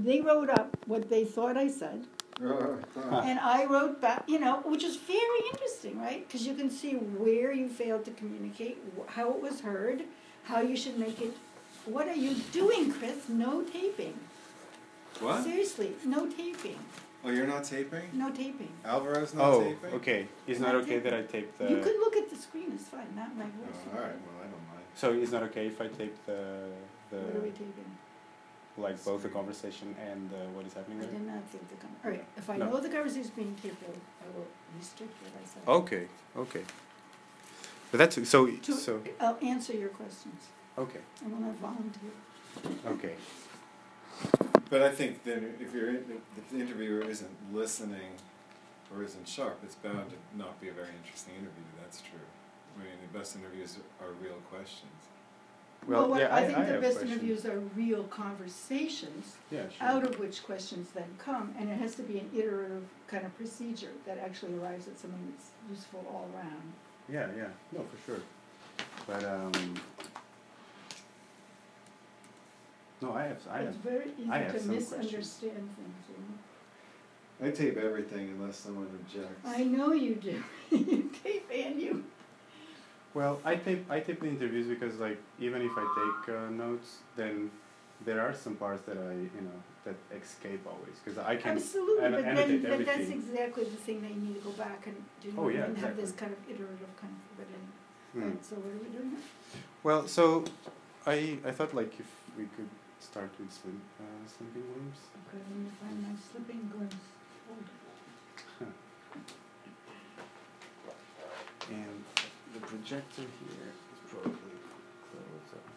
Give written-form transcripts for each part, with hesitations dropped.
they wrote up what they thought I said. And I wrote back, which is very interesting, right? Because you can see where you failed to communicate, how it was heard, how you should make it. What are you doing, Chris? No taping. What? Seriously, no taping. Oh, you're not taping? No taping. Alvaro's not taping? Oh, okay. It's not okay that I tape the... You could look at the screen, it's fine, not my voice. Oh, all right, well, I don't mind. So it's not okay if I tape the... What are we taping? Like both the conversation and what is happening there? I did not think the conversation. All right, if I know the conversation is being taped, I will restrict what I said. Okay. But that's... So... I'll answer your questions. Okay. I will not volunteer. Okay. But I think that if the interviewer isn't listening or isn't sharp, it's bound to not be a very interesting interview. That's true. I mean, the best interviews are real questions. Well, yeah, I think the have best questions. interviews are real conversations, out of which questions then come, and it has to be an iterative kind of procedure that actually arrives at something that's useful all around. Yeah, no, for sure. But no, I have. It's very easy to misunderstand things. I tape everything unless someone objects. I know you do. You tape and you. Well, I tape the interviews because, like, even if I take notes, then there are some parts that that escape always because I can annotate everything. But that's exactly the thing that you need to go back and do and have this kind of iterative kind of written. Right, so what are we doing now? Well, so I thought like if we could start with Sleeping Glimpse. Okay, let me find my Sleeping Glimpse folder. And the projector here is probably closed up.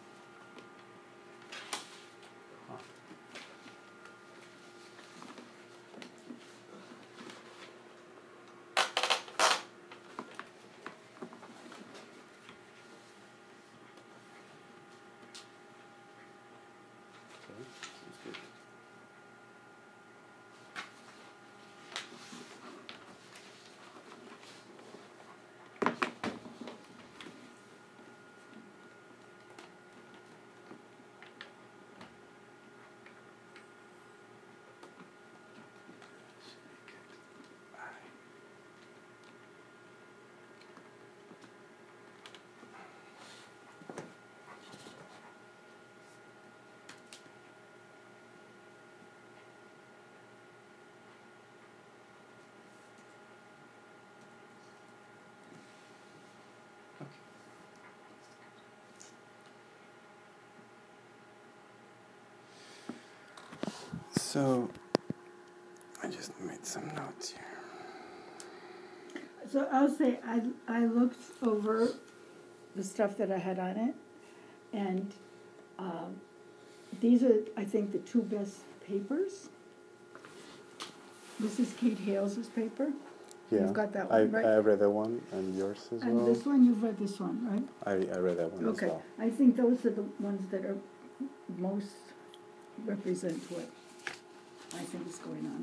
So, I just made some notes here. So I'll say I looked over the stuff that I had on it, and these are, I think, the two best papers. This is Kate Hales's paper. Yeah, you've got that one, right? I read that one, and yours as well. And this one, you've read this one, right? I read that one as well. I think those are the ones that are most represent what I think is going on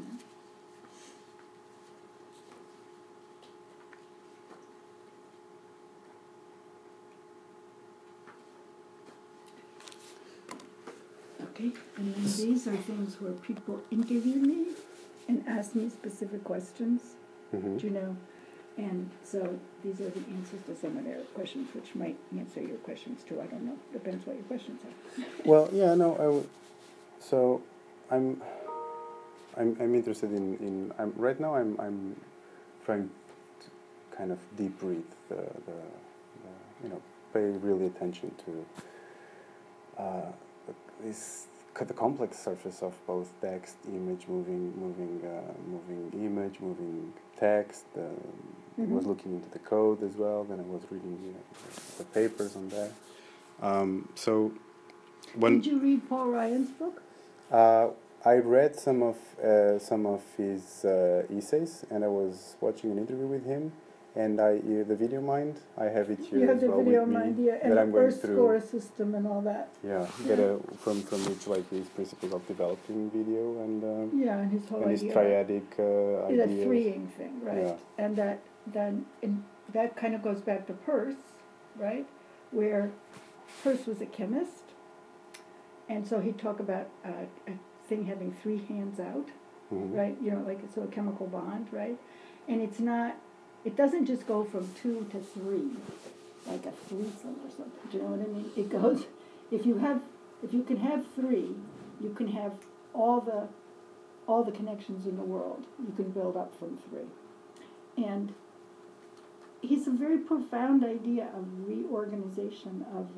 there. Okay, and then these are things where people interview me and ask me specific questions, and so these are the answers to some of their questions, which might answer your questions too. I don't know, depends what your questions are. Well, yeah, no, so I'm interested in right now I'm trying to kind of deep read the pay really attention to the complex surface of both text, image, moving image, moving text. I was looking into the code as well. Then I was reading the papers on that. So when did you read Paul Ryan's book? I read some of his essays, and I was watching an interview with him. And the video mind, I have it here as well with me. You have the video mind, yeah, and the Earth score system and all that. Yeah, from which like his principles of developing video and and his whole idea. His triadic ideas. The freeing thing, right? Yeah. And that kind of goes back to Peirce, right? Where Peirce was a chemist, and so he talked about thing having three hands out, Mm-hmm. right? You know, like it's a chemical bond, right? And it's not. It doesn't just go from 2 to 3, like a threesome or something. Do you know what I mean? It goes. If you can have 3, you can have all the connections in the world. You can build up from 3, and it's a very profound idea of reorganization of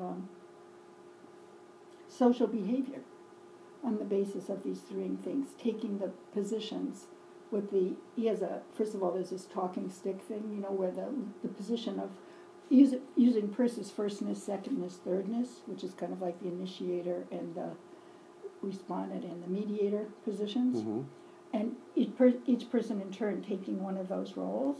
social behavior on the basis of these 3 things, taking the positions with first of all, there's this talking stick thing, you know, where the position of using Peirce's firstness, secondness, thirdness, which is kind of like the initiator and the respondent and the mediator positions, Mm-hmm. and each person in turn taking one of those roles.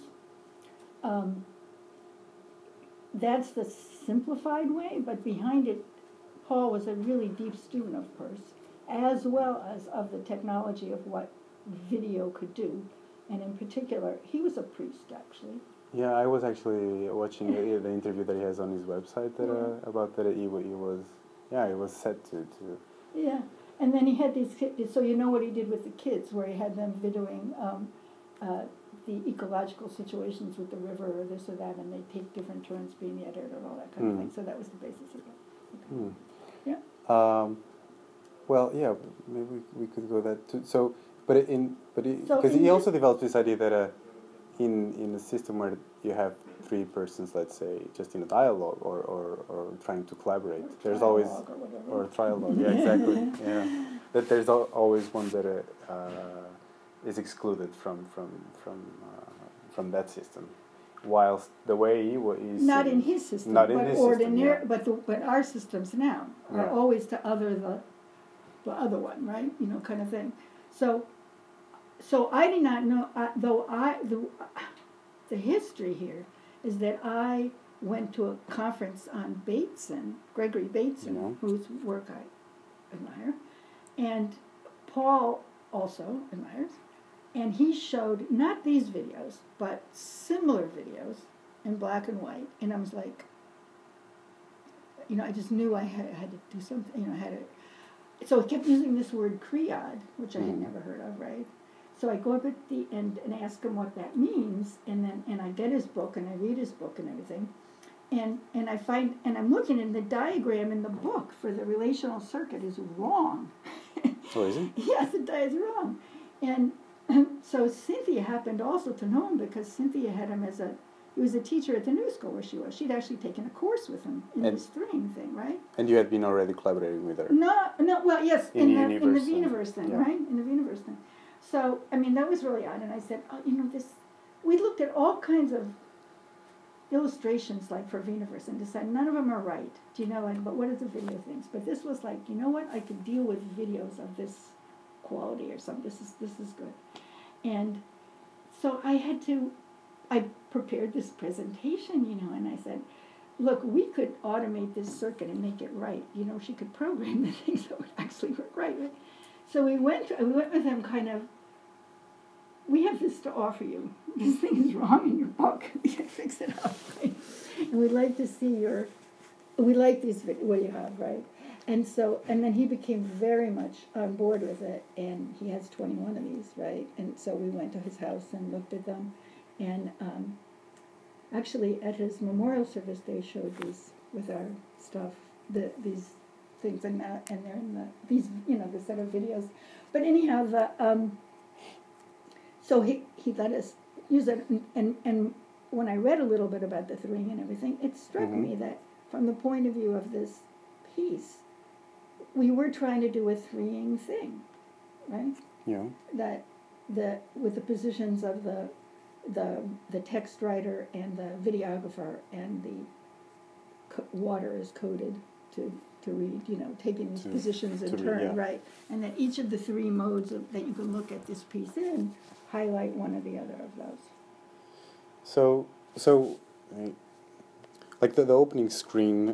That's the simplified way, but behind it, Paul was a really deep student of Peirce, as well as of the technology of what video could do, and in particular, he was a priest actually. Yeah, I was actually watching the interview that he has on his website that about that he was set to. Yeah, and then he had these kids, so you know what he did with the kids, where he had them videoing the ecological situations with the river or this or that, and they take different turns being the editor and all that kind of thing. So that was the basis of it. Okay. Yeah. Well, yeah, maybe we could go that too. So, because So he also developed this idea that in a system where you have 3 persons, let's say, just in a dialogue or trying to collaborate, there's always or trialogue. Yeah, exactly. Yeah, that there's always one that is excluded from that system, whilst the way he is not in his system, not in his system, yeah. but our systems now are always to other the other one, right? You know, kind of thing. So I did not know, the history here is that I went to a conference on Bateson, Gregory Bateson, whose work I admire, and Paul also admires, and he showed not these videos, but similar videos in black and white, and I was like, you know, I just knew I had to do something, you know, so I kept using this word creod, which I had never heard of, right? So I go up at the end and ask him what that means, and I get his book and I read his book and everything, and I find, and I'm looking, and the diagram in the book for the relational circuit is wrong. Oh, is it? Yes, the diagram is wrong, and so Cynthia happened also to know him because Cynthia had him he was a teacher at the new school where she was. She'd actually taken a course with him in this string thing, right? And you had been already collaborating with her? No, well, yes, in the Veniverse thing, yeah. right? In the Veniverse thing. So, I mean, that was really odd, and I said, you know, we looked at all kinds of illustrations, like, for Veniverse, and decided none of them are right, do you know, but what are the video things? But this was like, you know what, I could deal with videos of this quality or something, this is good. And so I prepared this presentation, you know, and I said, look, we could automate this circuit and make it right. You know, she could program the things that would actually work right. So we went with them kind of, we have this to offer you. This thing is wrong in your book. We can fix it up, right? And we'd like to see we like these, what you have, right? And so, and then he became very much on board with it, and he has 21 of these, right? And so we went to his house and looked at them, and actually at his memorial service they showed these with our stuff, these things, and they're in these, you know, the set of videos. But anyhow, so he let us use it, and when I read a little bit about the threeing and everything, it struck me that from the point of view of this piece, we were trying to do a threeing thing, right? Yeah. That with the positions of the text writer and the videographer, and the water is coded to read, you know, taking these positions in turn, right? And that each of the 3 modes that you can look at this piece in highlight one or the other of those. So like the opening screen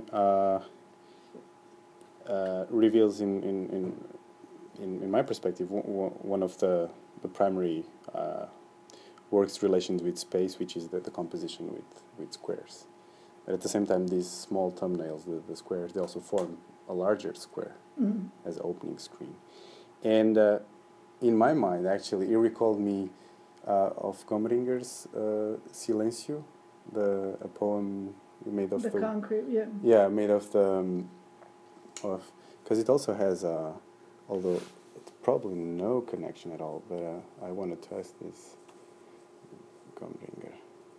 reveals in my perspective one of the primary works relations with space, which is the composition with squares. And at the same time, these small thumbnails, the squares, they also form a larger square as opening screen. And in my mind, actually, it recalled me of Comringer's Silencio, a poem made of the concrete, yeah. Yeah, made of because it also has, although it's probably no connection at all, but I want to test this. Comringer.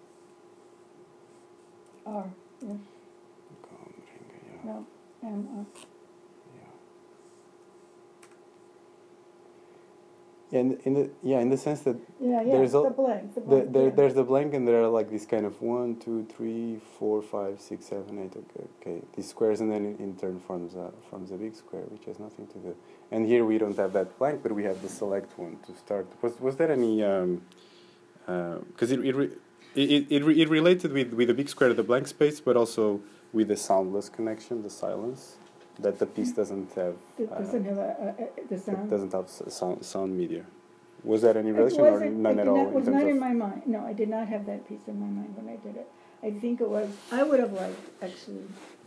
R, yeah. Comringer, yeah. No, M, And in the sense that there's the blank. There's the blank, and there are like these kind of 1, 2, 3, 4, 5, 6, 7, 8. Okay, these squares, and then in turn forms a big square, which has nothing to do. And here we don't have that blank, but we have the select one to start. Was there any? Because it related with the big square, the blank space, but also with the soundless connection, the silence. That the piece doesn't have. It doesn't have the sound. It doesn't have sound media. Was that any relation or none at all? It was not in my mind. No, I did not have that piece in my mind when I did it. I think it was. I would have liked actually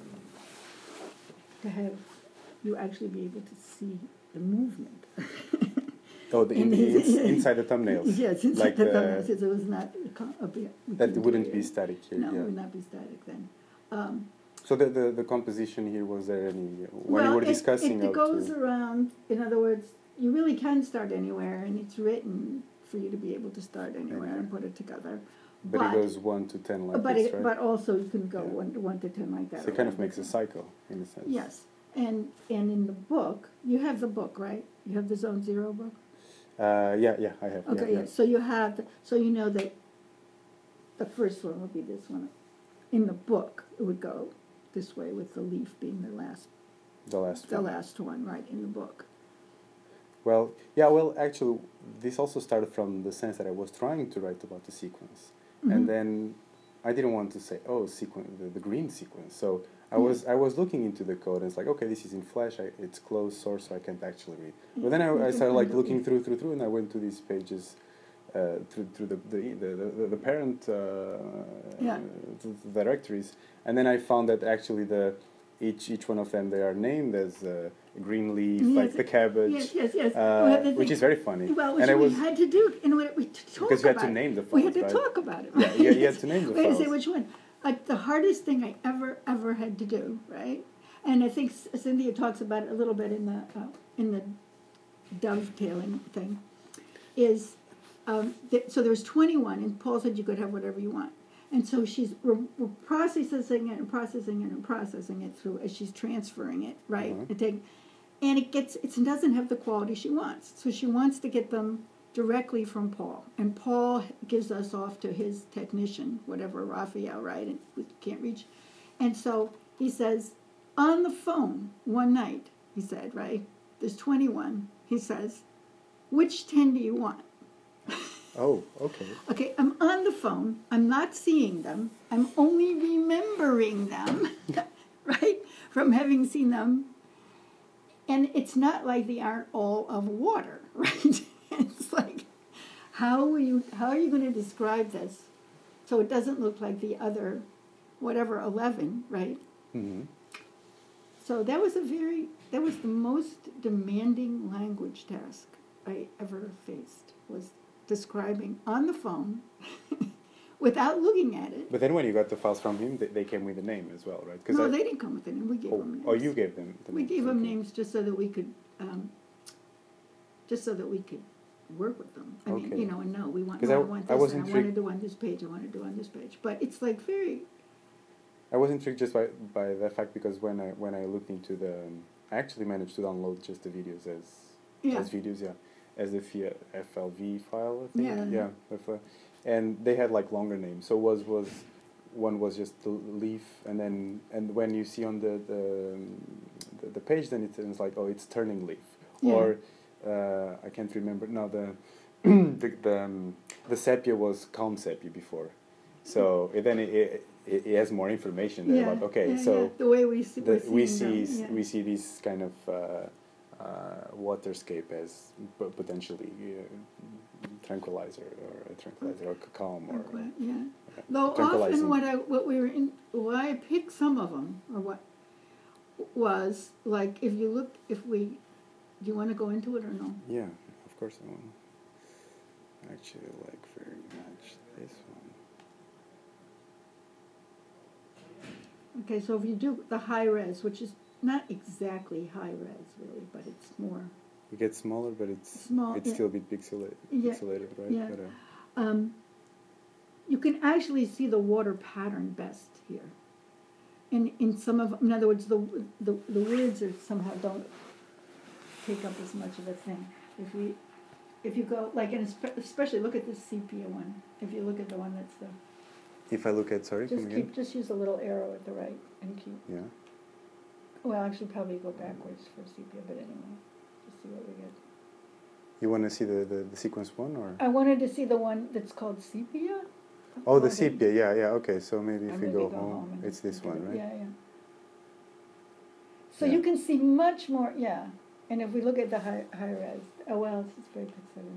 to have you actually be able to see the movement. Oh, inside the thumbnails. Yes, inside like the thumbnails. It was not a bit. That wouldn't be static here. No, yeah. it would not be static then. So the composition here, was there any, when you were discussing? It goes around, in other words, you really can start anywhere, and it's written for you to be able to start anywhere and put it together. But it goes 1 to 10 like this, right? But also you can go 1 to 10 like that. So it kind of makes a cycle, in a sense. Yes. And in the book, you have the book, right? You have the Zone Zero book? Yeah, I have. Okay, yeah. So you have, so you know that the first one would be this one. In the book, it would go this way, with the leaf being the last one, right, in the book. Well, actually, this also started from the sense that I was trying to write about the sequence, and then I didn't want to say, the green sequence. So I was looking into the code, and it's like, okay, this is in Flash, it's closed source, so I can't actually read. But then I started like looking through, and I went to these pages. Through the parent the directories, and then I found that actually each one of them, they are named as green leaf, like the cabbage, which is very funny. Well, which we had to do in order to talk because you had about to name the files. We had to talk about it. Right? Yeah, you had to name the files. We had to say which one. The hardest thing I ever had to do, right? And I think Cynthia talks about it a little bit in the dovetailing thing, is. So there's 21, and Paul said you could have whatever you want. And so we're processing it through as she's transferring it, right? And it doesn't have the quality she wants. So she wants to get them directly from Paul. And Paul gives us off to his technician, whatever, Raphael, right? And we can't reach. And so he says, on the phone one night, he said, right? There's 21. He says, which 10 do you want? Oh, okay. Okay, I'm on the phone. I'm not seeing them. I'm only remembering them, right, from having seen them. And it's not like they aren't all of water, right? It's like, how are you going to describe this so it doesn't look like the other, whatever, 11, right? Mm-hmm. So that was the most demanding language task I ever faced, was describing on the phone without looking at it. But then when you got the files from him, they came with a name as well, right? No, they didn't come with a name. We gave them names. Oh, you gave them the We names. gave them names just so that we could work with them. I mean, and know we want this, and I want to do on this page, I want to do on this page. But it's like very... I was intrigued just by the fact, because when I looked into I actually managed to download just the videos as videos, as a FLV file, I think. And they had like longer names. So one was just the leaf, and when you see on the page, then it's like, oh, it's turning leaf, or I can't remember now. The sepia was calm sepia before, so then it has more information there. Like, okay, so the way we see this kind of waterscape as potentially tranquilizer or calm or Though often why I picked some of them, or what was like, if we Do you want to go into it or no? Yeah, of course I want. I actually like very much this one. Okay, so if you do the high res, which is not exactly high res really, but it's more. It gets smaller, but it's still a bit pixelated, right? Yeah. But, you can actually see the water pattern best here. In some of, in other words, the words are somehow don't take up as much of a thing. If you go like, and especially look at this sepia one. If you look at the one that's the. If I look at just use a little arrow at the right and keep. Yeah. Well, actually, probably go backwards for sepia, but anyway, just see what we get. You want to see the sequence one, or? I wanted to see the one that's called sepia. Oh, the sepia, yeah, okay, so maybe if we maybe go home, it's this one, right? Yeah. So you can see much more, and if we look at the high res, it's very pixelated.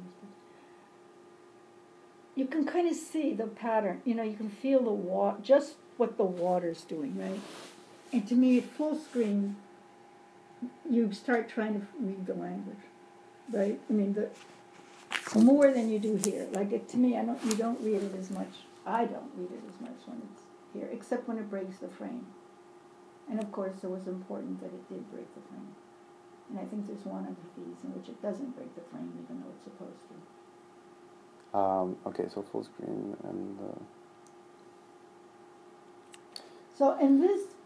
You can kind of see the pattern, you can feel the just what the water's doing, right? And to me, at full screen, you start trying to read the language, right? I mean, more than you do here. Like to me, you don't read it as much. I don't read it as much when it's here, except when it breaks the frame. And of course, it was important that it did break the frame. And I think there's one of these in which it doesn't break the frame, even though it's supposed to. Okay, so full screen and. So in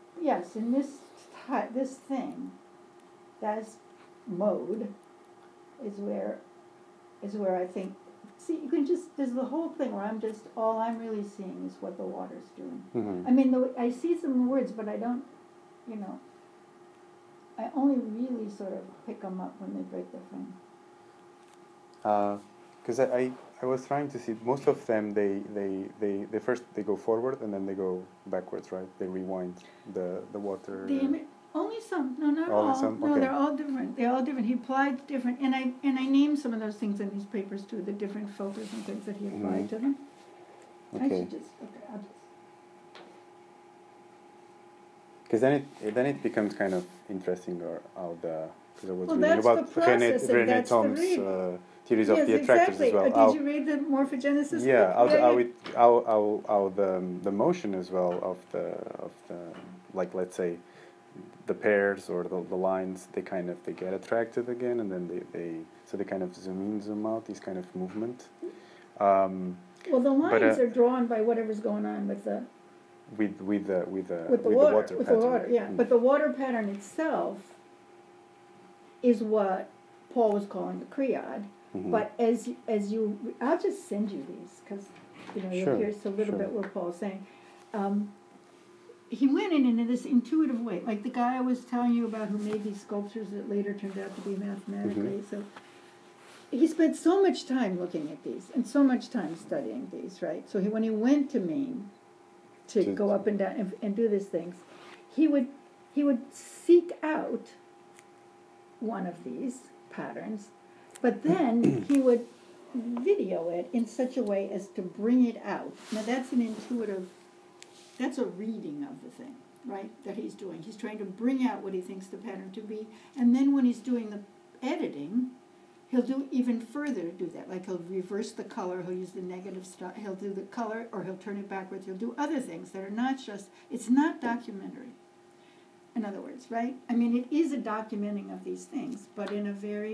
this thing, that's mode, is where I think. See, you can there's the whole thing where all I'm really seeing is what the water's doing. Mm-hmm. I mean, I see some words, but I don't, I only really sort of pick them up when they break the frame. Because I was trying to see, most of them, they first they go forward and then they go backwards, right? They rewind the water. Only some. No, not all. all. Some? No, okay. They're all different. They're all different. He applied different, and I named some of those things in these papers too. The different filters and things that he applied to them. Okay. I should I'll just. Because then it becomes kind of interesting, or because I was reading that's about René Thom's theories of the attractors as well. Did you read the morphogenesis? Yeah, how the motion as well of the like, let's say, the pairs or the lines, they get attracted again, and then they kind of zoom in, zoom out, this kind of movement. Well, the lines are drawn by whatever's going on with the water pattern. Yeah. But the water pattern itself is what Paul was calling the Kriad. Mm-hmm. But as you, I'll just send you these because you'll hear a little bit what Paul's saying. He went into this intuitive way, like the guy I was telling you about who made these sculptures that later turned out to be mathematically. Mm-hmm. So he spent so much time looking at these and so much time studying these, right? So when he went to Maine to go up and down and do these things, he would seek out one of these patterns, but then he would video it in such a way as to bring it out. Now that's that's a reading of the thing, right, that he's doing. He's trying to bring out what he thinks the pattern to be, and then when he's doing the editing, he'll do even further do that. Like he'll reverse the color, he'll use the negative stuff, he'll do the color, or he'll turn it backwards, he'll do other things that are not just, it's not documentary, in other words, right? I mean, it is a documenting of these things, but in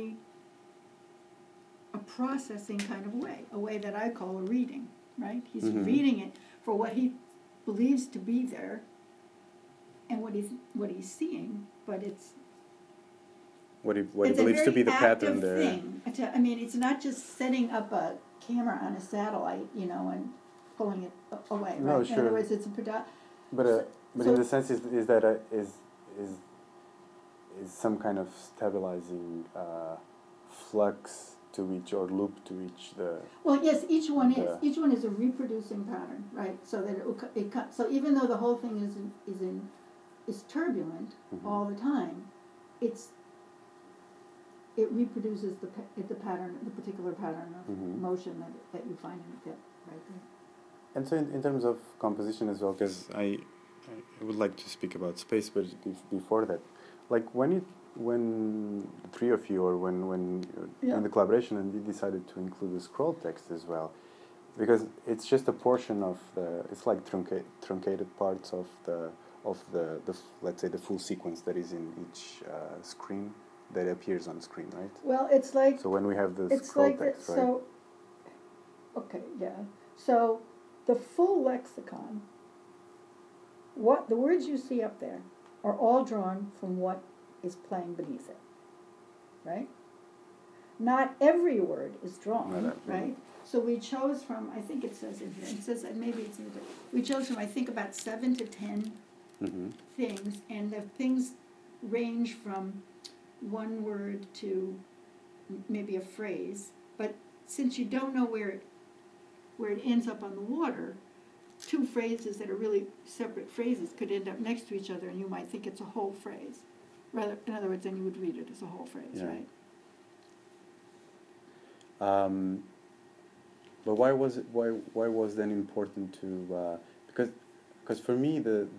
a processing kind of way, a way that I call a reading, right? He's reading it for what he believes to be there and what he's seeing, but it's what he believes to be the pattern there. Thing. I mean, it's not just setting up a camera on a satellite, and pulling it away. Right? No, sure. In other words, it's a product. But in the sense is that is some kind of stabilizing flux to each, or loop to each the. Well, yes, each one is a reproducing pattern, right? So that so even though the whole thing is turbulent all the time, it reproduces the pattern, the particular pattern of motion that you find in it right there. And so in terms of composition as well, because I would like to speak about space, but before that, like when when three of you, or when Yeah. in the collaboration, and you decided to include the scroll text as well, because it's just a portion of the, it's like truncated parts of the let's say the full sequence that is in each screen that appears on screen, right? Well, it's like So when we have the it's scroll like text, right? so. Okay, yeah. So the full lexicon, what the words you see up there, are all drawn from what is playing beneath it, right? Not every word is drawn, No, right? So we chose from, I think it says in here, it says, maybe it's in the, we chose from, I think, about 7 to 10 Mm-hmm. things, and the things range from one word to maybe a phrase, but since you don't know where it ends up on the water, two phrases that are really separate phrases could end up next to each other, and you might think it's a whole phrase. Rather, in other words, then you would read it as a whole phrase, Yeah. right? But why was then important to because for me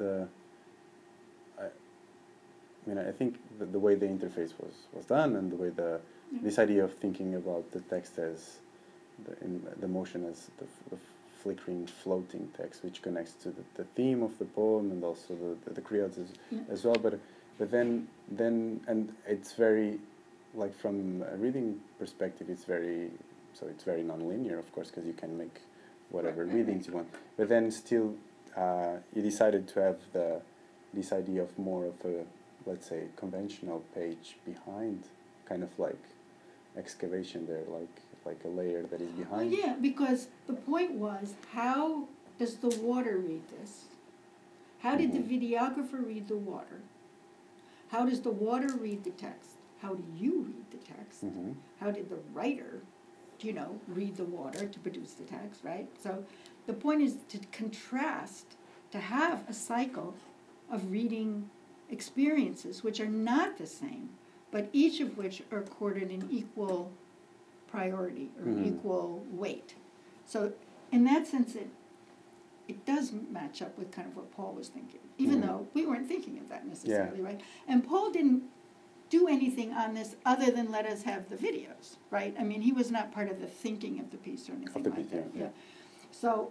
I think the way the interface was done, and the way this idea of thinking about the text as the motion as the flickering, floating text, which connects to the theme of the poem and also the criots as well. But then and it's very, like, from a reading perspective, it's very non-linear, of course, because you can make whatever readings you want. But then still, you decided to have this idea of more of a, let's say, conventional page behind, kind of like excavation there, like a layer that is behind. Well, yeah, because the point was, how does the water read this? How did the videographer read the water? How does the water read the text? How do you read the text? Mm-hmm. How did the writer, read the water to produce the text, right? So the point is to contrast, to have a cycle of reading experiences which are not the same, but each of which are accorded an equal priority or equal weight. So in that sense, it does match up with kind of what Paul was thinking, even though we weren't thinking of that necessarily, right? And Paul didn't do anything on this other than let us have the videos, right? I mean, he was not part of the thinking of the piece or anything like that. Yeah. So.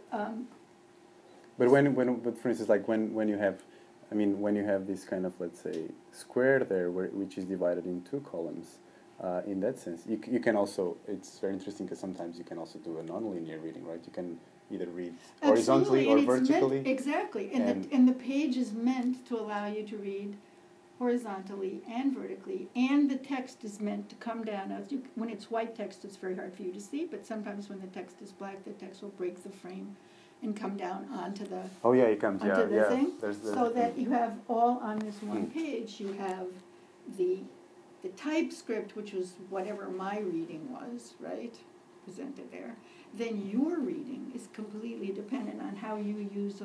But but for instance, like when you have, when you have this kind of, let's say, square there, which is divided in two columns, in that sense, you can also, it's very interesting because sometimes you can also do a non-linear reading, right? You can either read horizontally or vertically. Exactly, and the page is meant to allow you to read horizontally and vertically, and the text is meant to come down. When it's white text, it's very hard for you to see, but sometimes when the text is black, the text will break the frame and come down onto the thing, so that you have all on this one page. You have the typescript, which was whatever my reading was, right, presented there. Then your reading is completely dependent on how you use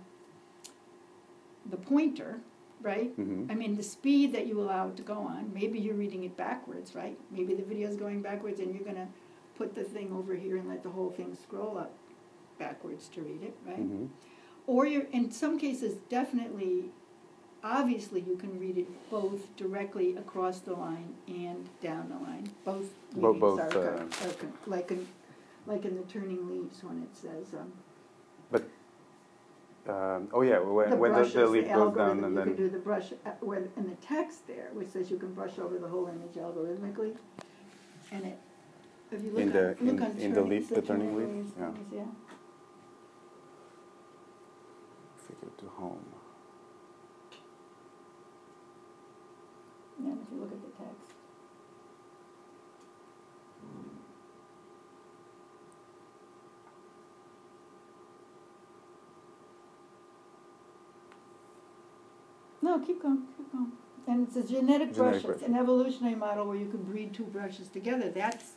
the pointer, right? Mm-hmm. I mean, the speed that you allow it to go on. Maybe you're reading it backwards, right? Maybe the video is going backwards, and you're going to put the thing over here and let the whole thing scroll up backwards to read it, right? Mm-hmm. Or you're, in some cases, definitely, obviously, you can read it both directly across the line and down the line. Both readings are like in the Turning Leaves when it says. When the leaf goes down, and you then can do the brush in the text there, which says you can brush over the whole image algorithmically, and it. If you look in the leaf, the turning leaf, yeah. If we go to home. Yeah, and if you look at the text. No, keep going. And it's a genetic brush. It's an evolutionary model where you can breed two brushes together. That's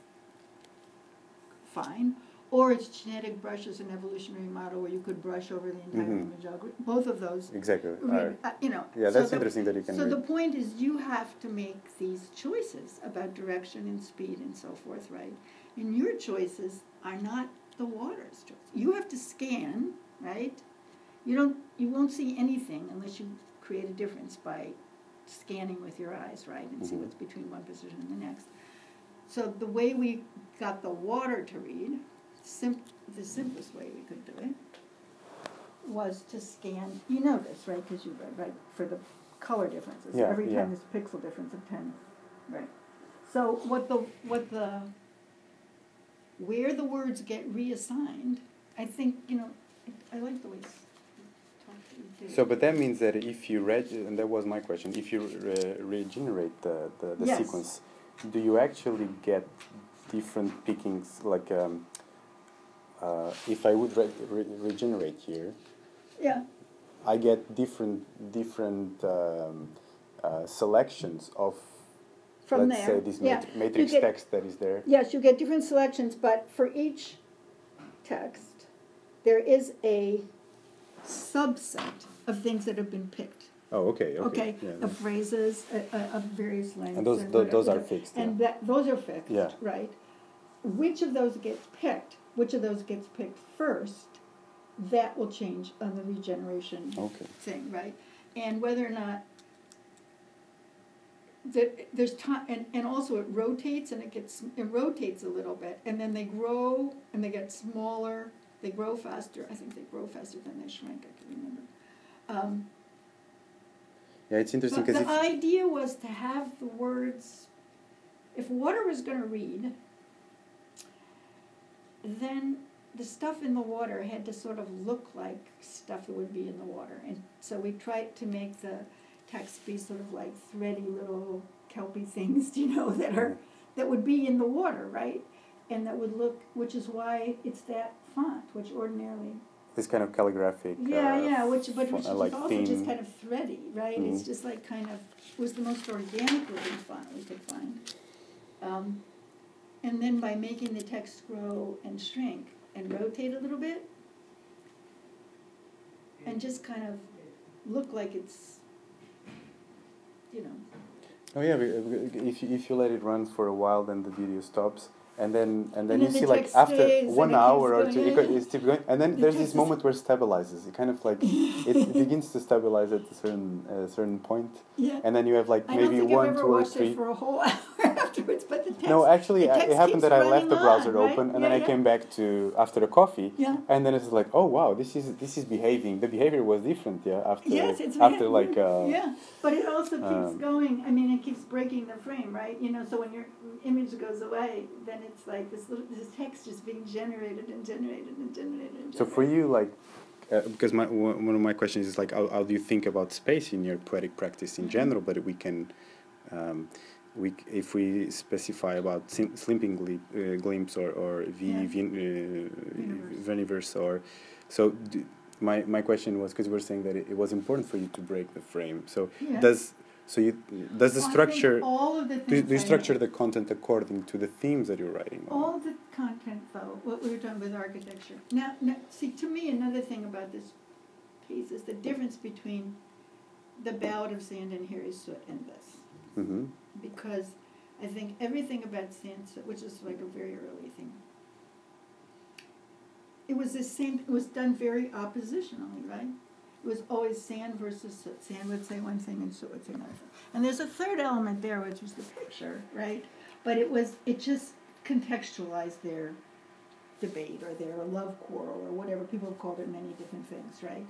fine. Or it's genetic brushes, an evolutionary model where you could brush over the entire image algorithm. Both of those. Exactly. Yeah, that's interesting that you can. So the point is, you have to make these choices about direction and speed and so forth, right? And your choices are not the water's choice. You have to scan, right? You won't see anything unless you create a difference by scanning with your eyes, right, and see what's between one position and the next. So the way we got the water to read, the simplest way we could do it, was to scan, you know this, right, because you read, right, for the color differences. Yeah, Every time yeah. there's a pixel difference of 10, right. So where the words get reassigned, I think, I like the way it's talked to you. So, but that means that if you and that was my question, if you regenerate the Yes. sequence, do you actually get different pickings? Like, if I would regenerate here, Yeah. I get different selections of, From let's there. say, this Yeah. matrix You get- text that is there. Yes, you get different selections, but for each text, there is a subset of things that have been picked. Oh, okay. Okay, Yeah, of phrases of various lengths. and those whatever. are fixed. And yeah. those are fixed, Yeah. right? Which of those gets picked? Which of those gets picked first? That will change on the regeneration Okay. thing, right? And whether or not there's time, and also it rotates, and it rotates a little bit, and then they grow and they get smaller. They grow faster. I think they grow faster than they shrink. I can remember. Yeah, it's interesting But because the idea was to have the words. If water was going to read, then the stuff in the water had to sort of look like stuff that would be in the water, and so we tried to make the text be sort of like thready little kelpy things, that would be in the water, right? And that would look, which is why it's that font, which ordinarily. this kind of calligraphic. Which is like also theme. just kind of thready, right? It's just like was the most organic looking font we could find. And then by making the text grow and shrink and rotate a little bit, and just kind of look like it's, Oh yeah, if you let it run for a while, then the video stops, and then you the see like text after stays, 1 and it hour or keeps two, going. it keeps going, and then The there's text this is- moment where it stabilizes. It kind of like it begins to stabilize at a certain point, Yeah. and then you have like I don't maybe think 1, I've 2, ever or watched 3. it for a whole hour afterwards, but the text. No, actually, the text it happened keeps that I left the running browser on, right? open, and then I Yeah. came back to after the coffee, Yeah. and then it's like, oh wow, this is behaving. The behavior was different, yeah. After Yes, it's after like yeah, but it also keeps um, going. I mean, it keeps breaking the frame, right? So when your image goes away, then it's like this text is being generated and generated and generated. And So for you, like, because one of my questions is like, how do you think about space in your poetic practice in general? But we can, if we specify about sleeping glimpse or Veniverse, or so. My question was because we're saying that it was important for you to break the frame. So Yeah. does the structure? All of the Do things you structure I the content according to the themes that you're writing? all of the content, though, what we were talking with architecture. Now, see, to me, another thing about this piece is the difference between the Ballad of Sand and Harry Soot and this. Mm-hmm. Because I think everything about Sand Soot, which is like a very early thing, it was done very oppositionally, right? It was always sand versus soot. Sand would say one thing and soot would say another thing. And there's a third element there, which was the picture, right? But it just contextualized their debate or their love quarrel or whatever. People have called it many different things, right?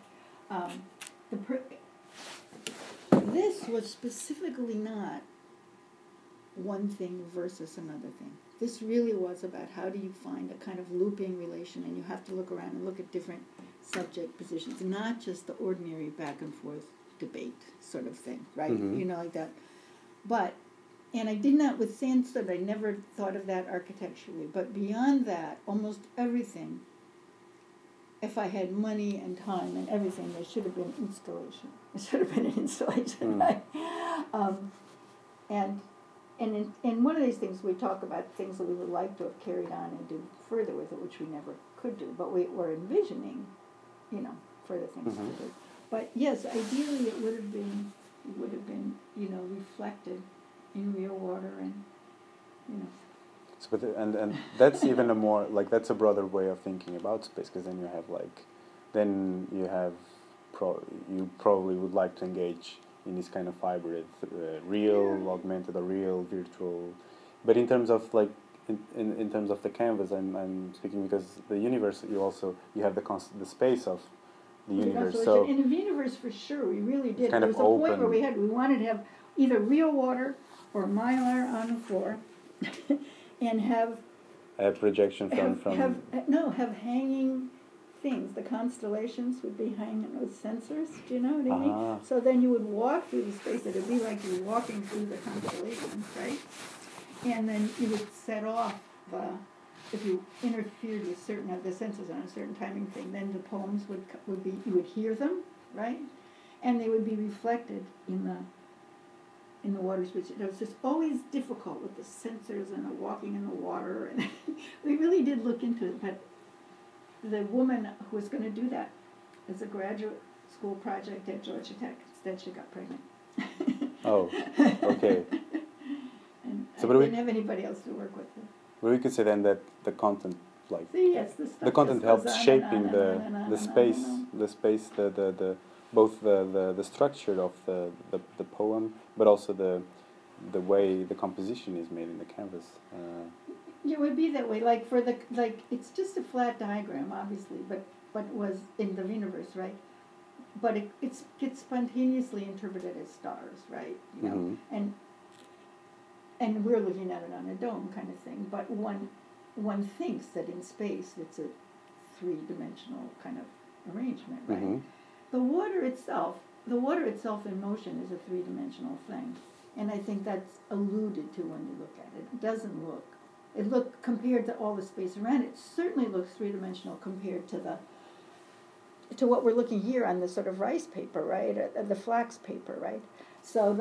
This was specifically not one thing versus another thing. This really was about how do you find a kind of looping relation, and you have to look around and look at different subject positions, not just the ordinary back and forth debate sort of thing, right? Mm-hmm. Like that. But, and I did not with Sand Soot, I never thought of that architecturally, but beyond that, almost everything, if I had money and time and everything, there should have been installation. It should have been an installation, right? And one of these things, we talk about things that we would like to have carried on and do further with it, which we never could do, but we were envisioning, further things to do. But yes, ideally it would have been, reflected in real water and. So, but and that's even a more that's a broader way of thinking about space, because then you have you probably would like to engage in this kind of hybrid, real, augmented, or real, virtual. But in terms of like, in terms of the canvas, I'm speaking because the universe, you have the space of the universe. So in the universe, for sure, we really did. Kind there of was a point open. where we wanted to have either real water or mylar on the floor, and have a projection from have hanging things. The constellations would be hanging with sensors. Do you know what I mean? So then you would walk through the space. It would be like you were walking through the constellations, right? And then you would set off if you interfered with certain of the senses on a certain timing thing, then the poems would be, you would hear them, right? And they would be reflected in the waters, which it was just always difficult with the sensors and the walking in the water. And we really did look into it, but the woman who was going to do that as a graduate school project at Georgia Tech, instead she got pregnant. Oh, okay. And so I didn't have anybody else to work with. But we could say then that the content, like See, yes, the content helped shaping the space, both the structure of the poem, but also the way the composition is made in the canvas. It would be that way. Like it's just a flat diagram, obviously, but was in the universe, right? But it gets spontaneously interpreted as stars, right? You know, and we're looking at it on a dome kind of thing. But one thinks that in space it's a three-dimensional kind of arrangement, right? Mm-hmm. The water itself in motion is a three-dimensional thing, and I think that's alluded to when you look at it. It doesn't look. It look compared to all the space around it. Certainly looks three-dimensional compared to what we're looking here on the sort of rice paper, right? The flax paper, right? So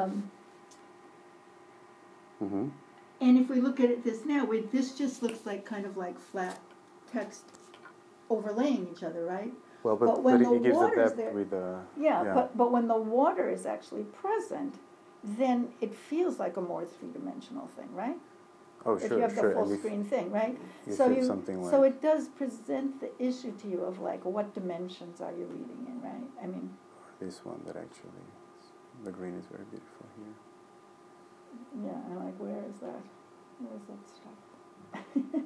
and if we look at it this just looks like kind of like flat text overlaying each other, right? Well, but when it gives the a depth there, with the... But when the water is actually present, then it feels like a more three-dimensional thing, right? Oh, sure, if you have the full screen thing, right? So it does present the issue to you of like what dimensions are you reading in, right? I mean, this one that actually, the green is very beautiful here. Yeah, I'm like, where is that stuff?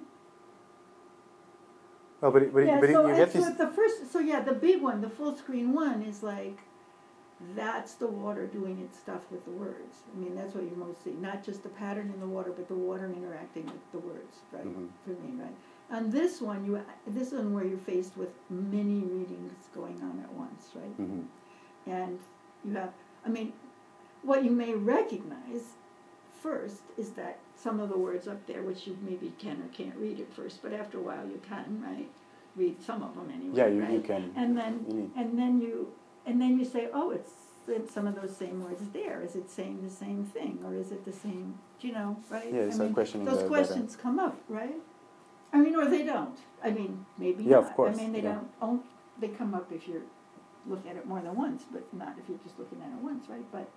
Well, but you get this. The big one, the full screen one, is like, that's the water doing its stuff with the words. I mean, that's what you most see. Not just the pattern in the water, but the water interacting with the words, right? Mm-hmm. For me, right? On this one where you're faced with many readings going on at once, right? Mm-hmm. And you have, I mean, what you may recognize first is that some of the words up there, which you maybe can or can't read at first, but after a while you can, right? Read some of them anyway. Yeah, you can. And then you say, oh, it's some of those same words there. Is it saying the same thing, or is it the same? Do you know, right? Yeah, it's questioning those questions come up, right? I mean, or they don't. I mean, maybe not. Of course. I mean, they don't. They come up if you look at it more than once, but not if you're just looking at it once, right? But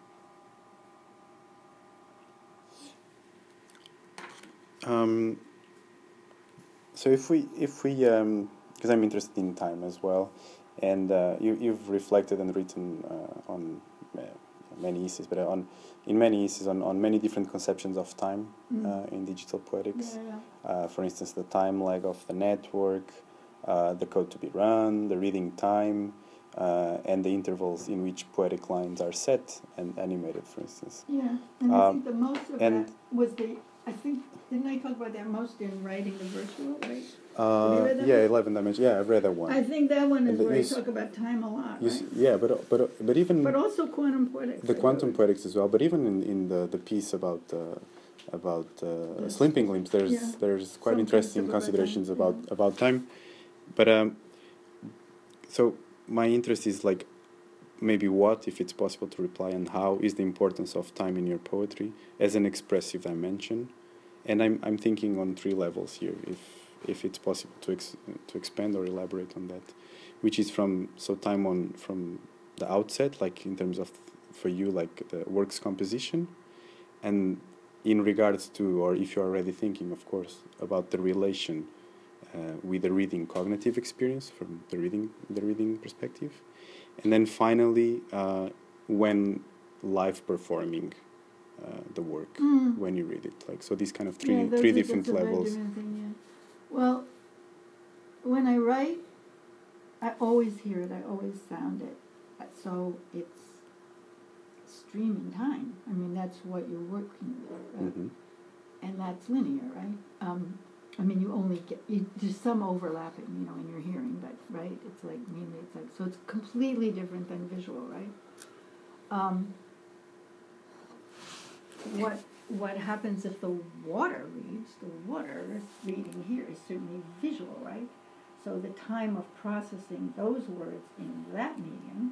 so if we because I'm interested in time as well, and you've reflected and written on many essays, but in many essays on many different conceptions of time in digital poetics. For instance, the time lag of the network, the code to be run, the reading time, and the intervals in which poetic lines are set and animated, for instance. Yeah, and I think the most of that was didn't I talk about that most in writing the virtual, right? Have you read that? Yeah, 11 dimensions. Yeah, I've read that one. I think that one is where you talk about time a lot, right? Yeah, but even... But also quantum poetics. The quantum poetics as well, but even in the piece about Sleeping Limbs, there's quite interesting considerations about time. But so my interest is like maybe what, if it's possible to reply, and how is the importance of time in your poetry as an expressive dimension. And I'm thinking on 3 levels here, if it's possible to expand or elaborate on that, which is from the outset, like in terms of for you, like the work's composition, and in regards to, or if you're already thinking, of course, about the relation with the reading cognitive experience from the reading perspective, and then finally when live performing the work when you read it. Like, so these kind of three different levels. Different thing, yeah. Well, when I write, I always hear it. I always sound it. So it's streaming time. I mean, that's what you're working with, right? Mm-hmm. And that's linear, right? I mean, you only get, there's some overlapping, in your hearing, but, right? It's like, mainly it's like, so it's completely different than visual, right? What happens if the water reads? The water reading here is certainly visual, right? So the time of processing those words in that medium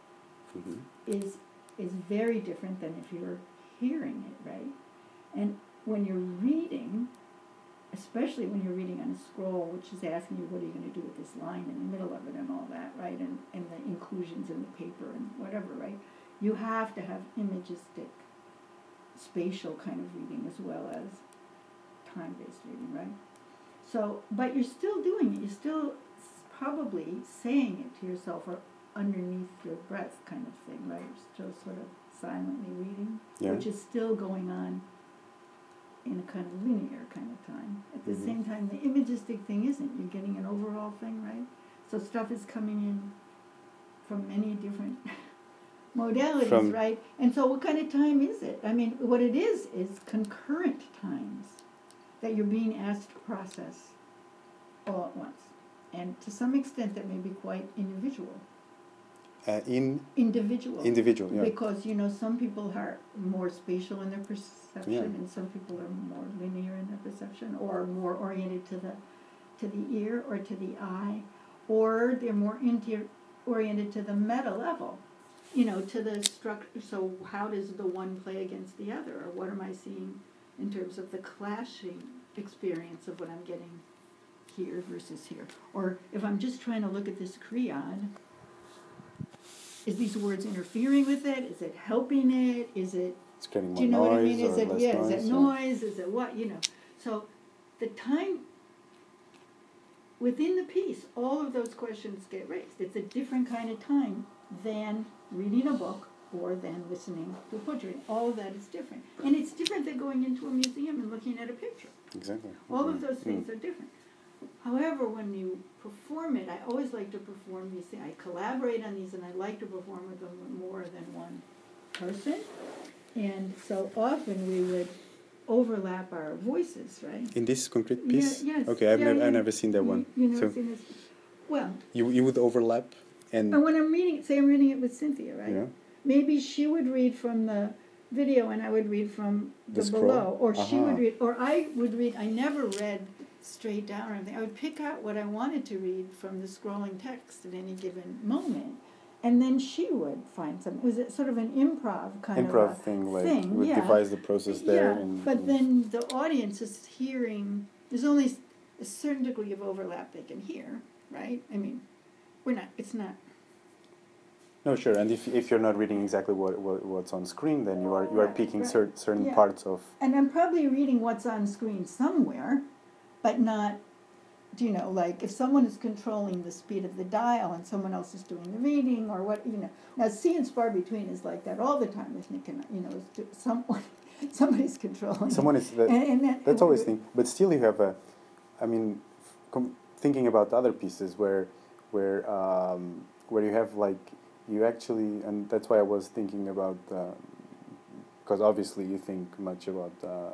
is very different than if you're hearing it, right? And when you're reading, especially when you're reading on a scroll, which is asking you what are you going to do with this line in the middle of it and all that, right? And the inclusions in the paper and whatever, right? You have to have imagistic, spatial kind of reading as well as time-based reading, right? So, but you're still doing it. You're still probably saying it to yourself or underneath your breath kind of thing, right? You're still sort of silently reading, which is still going on in a kind of linear kind of time. At the same time, the imagistic thing isn't. You're getting an overall thing, right? So stuff is coming in from many different modalities, right? And so what kind of time is it? I mean, what it is concurrent times that you're being asked to process all at once. And to some extent that may be quite individual. Individual, yeah. Because, some people are more spatial in their perception and some people are more linear in their perception or more oriented to the ear or to the eye, or they're more oriented to the meta level, to the structure. So how does the one play against the other? Or what am I seeing in terms of the clashing experience of what I'm getting here versus here? Or if I'm just trying to look at this crayon, is these words interfering with it? Is it helping it? Is it, it's getting more do you know noise what I mean? Is it, noise, is it noise? Is it what, So the time within the piece, all of those questions get raised. It's a different kind of time than reading a book or than listening to poetry. All of that is different. And it's different than going into a museum and looking at a picture. Exactly. All of those things are different. However, when you perform it, I always like to perform these things. I collaborate on these, and I like to perform with them with more than one person. And so often we would overlap our voices, right? In this concrete piece? Yes. Okay, I've never seen that one. You've never seen this? Well. You would overlap? And when I'm reading, say I'm reading it with Cynthia, right? Yeah. Maybe she would read from the video and I would read from the below. Or she would read, or I would read. I never read straight down or anything. I would pick out what I wanted to read from the scrolling text at any given moment, and then she would find something. It was sort of an improv kind of a thing, like we would devise the process there. Yeah, but then the audience is hearing. There's only a certain degree of overlap they can hear, right? I mean, it's not. No, sure. And if you're not reading exactly what's on screen, then you are picking certain parts of. And I'm probably reading what's on screen somewhere, but not, like if someone is controlling the speed of the dial and someone else is doing the reading or what, Now, see and spar between is like that all the time with Nick and somebody's controlling. Someone is that's always the thing. But still, you have thinking about other pieces where you have like. You actually, and that's why I was thinking about, because obviously you think much about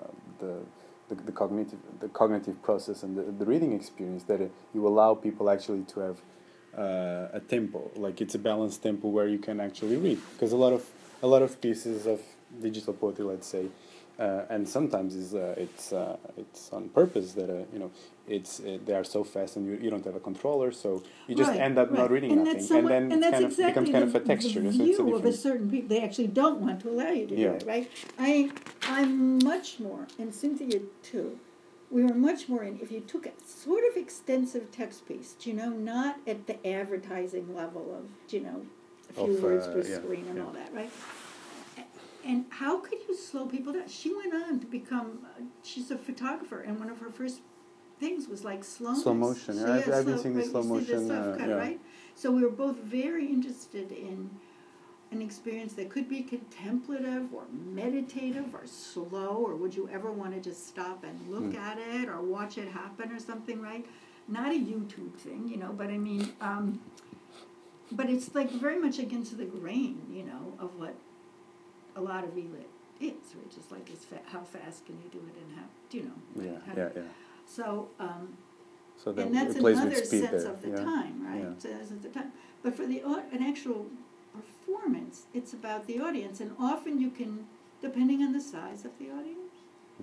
the cognitive process and the reading experience, that you allow people actually to have a tempo, like it's a balanced tempo where you can actually read, because a lot of pieces of digital poetry, let's say, and sometimes it's on purpose that they are so fast and you don't have a controller, so you just end up not reading nothing, and then it becomes kind of a texture. The view of a certain people, they actually don't want to allow you to do it, right? I'm much more, and Cynthia too. We were much more in, if you took a sort of extensive text piece, not at the advertising level of, a few words per screen and all that, right? And how could you slow people down? She went on to become, she's a photographer, and one of her first things was like slow motion. I've been seeing the slow motion. Right? So we were both very interested in an experience that could be contemplative or meditative or slow, or would you ever want to just stop and look at it or watch it happen or something, right? Not a YouTube thing, you know, but I mean, but it's like very much against the grain, you know, of what a lot of ELIT is, which is like how fast can you do it and how, you know. Right? Yeah. So, So that and that's it plays another with speed sense there. of the time, right? Yeah. So that's at the time. But for an actual performance, it's about the audience, and often you can, depending on the size of the audience,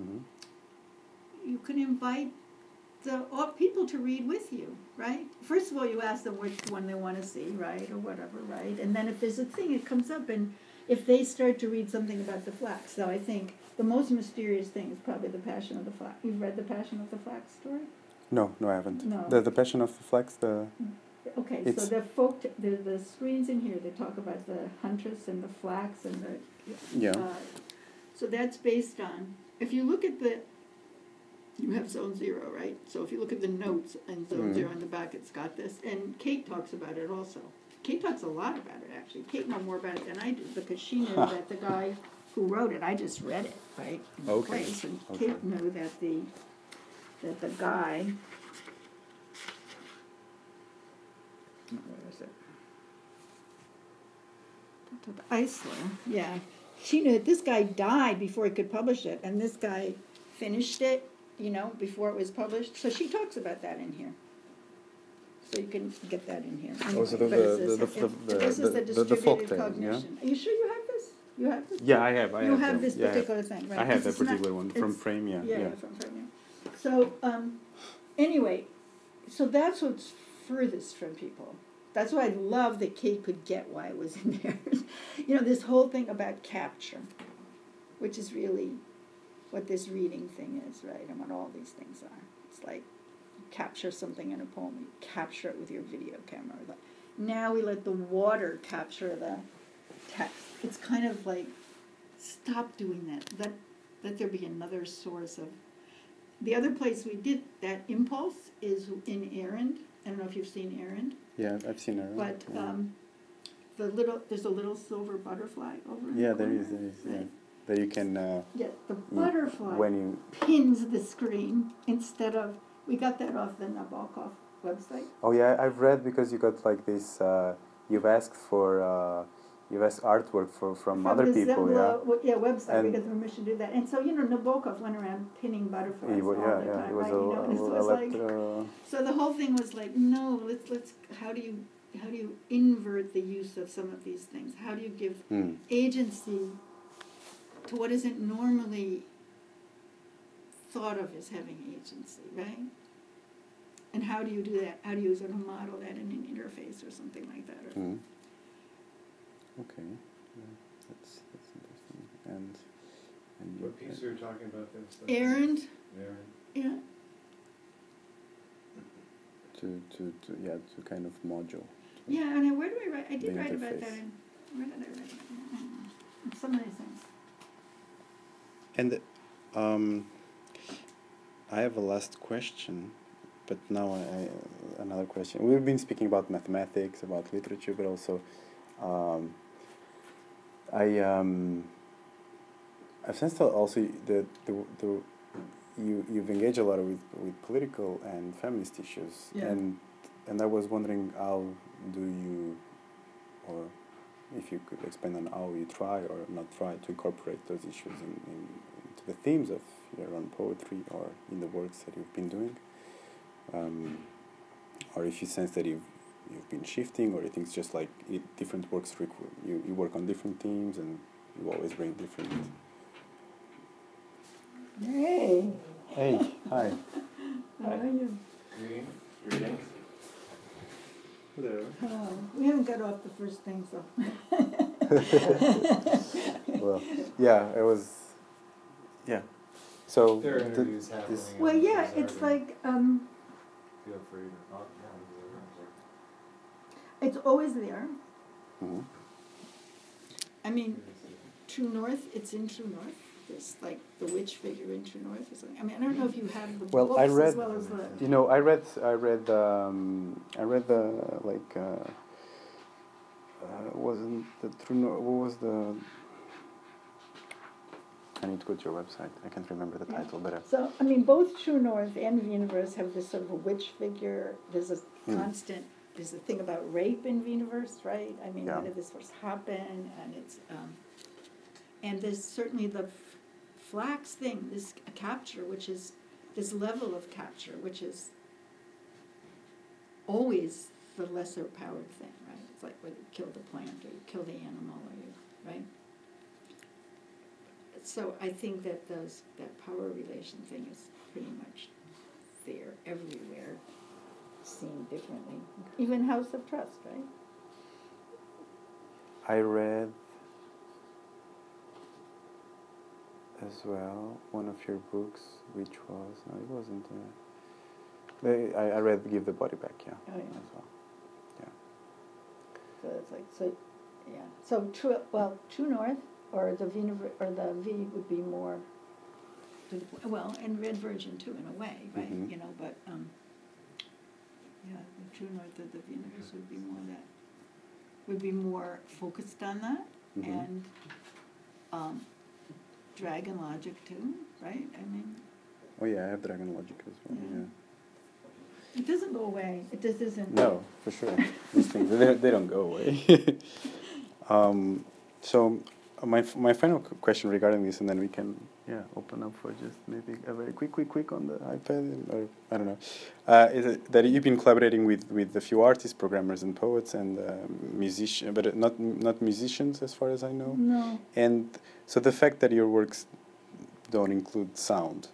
you can invite the people to read with you, right? First of all, you ask them which one they want to see, right, or whatever, right? And then if there's a thing, it comes up, and if they start to read something about the flax, so I think the most mysterious thing is probably the Passion of the Flax. You've read the Passion of the Flax story? No, I haven't. No. The Passion of the Flax. Okay, so the screens in here, they talk about the huntress and the flax and the... so that's based on, if you look at you have Zone 0, right? So if you look at the notes and Zone 0 in the back, it's got this. And Kate talks about it also. Kate talks a lot about it, actually. Kate knows more about it than I do, because she knew that the guy who wrote it, I just read it, right? In the place. And Kate knew that the guy... Where is it? Eisler, yeah. She knew that this guy died before he could publish it, and this guy finished it, you know, before it was published. So she talks about that in here. So you can get that in here. Anyway, so this is the distributed folktale, cognition. Are you sure you have this? You have this? Yeah, I have. You have this particular thing, right? I have that particular one from Frame, Yeah, from Frame, yeah. So, anyway, so that's what's furthest from people. That's why I love that Kate could get why it was in there. You know, this whole thing about capture, which is really what this reading thing is, right? And what all these things are. It's like you capture something in a poem, you capture it with your video camera. Like, now we let the water capture the text. It's kind of like, stop doing that. Let there be another source of... The other place we did that impulse is in Errand. I don't know if you've seen Errand. Yeah, I've seen Errand. But there's a little silver butterfly over in the there corner, is, right? yeah. That you can... the butterfly pins the screen instead of... We got that off the Nabokov website. Oh yeah, I've read, because you got like this... you've asked artwork from other people, website, we got the permission to do that. And so, you know, Nabokov went around pinning butterflies all the time, right? So the whole thing was like, no, let's how do you invert the use of some of these things? How do you give agency to what isn't normally thought of as having agency, right? And how do you do that? How do you sort of model that in an interface or something like that? Okay, that's interesting. And what piece are you talking about then? Errand. Yeah. To kind of module. Yeah, and where do I write? I did write about that where did I write it? Some of these things. And I have a last question, but now another question. We've been speaking about mathematics, about literature, but also I've sensed also that you've engaged a lot with political and feminist issues, and I was wondering how do you, or if you could expand on how you try or not try to incorporate those issues into the themes of your own poetry or in the works that you've been doing, or if you sense that you've been shifting, or you think it's just like different works you work on different themes and you always bring different. Hey, hi. How are you? Reading. Hello. Hello. We haven't got off the first thing, so. Well, yeah, it was. Yeah. So. There are interviews happening. Well, yeah, it's like. Feel free to. It's always there. Mm-hmm. I mean, True North. It's in True North. There's like the witch figure in True North or something. I mean, I don't know if you have the books as well as the. You know, I read the like wasn't the True North, what was the... I need to go to your website. I can't remember the title, but... So, I mean, both True North and Vuniverse have this sort of a witch figure. There's a constant, there's a thing about rape in Vuniverse, right? I mean, when did this first happen? And it's, and there's certainly the Flax thing, this capture, which is this level of capture, which is always the lesser powered thing, right? It's like whether you kill the plant or you kill the animal or you, right? So I think that that power relation thing is pretty much there everywhere, seen differently. Even House of Trust, right? I read as well one of your books, which was, no, it wasn't. I read Give the Body Back, Oh, yeah. as well. Yeah. So it's like, so, yeah. So True North or the V would be more to the point. Well, and Red Virgin too, in a way, right? Mm-hmm. You know, but yeah, the True North or the Vuniverse would be more that. Would be more focused on that, and Dragon Logic too, right? I mean. Oh yeah, I have Dragon Logic as well. Yeah. It doesn't go away. It just isn't. No, for sure. These things they don't go away. So my final question regarding this, and then we can open up for just maybe a very quick on the iPad, or I don't know. Is it that you've been collaborating with a few artists, programmers, and poets, and musicians, but not musicians as far as I know. No. And so the fact that your works don't include sound.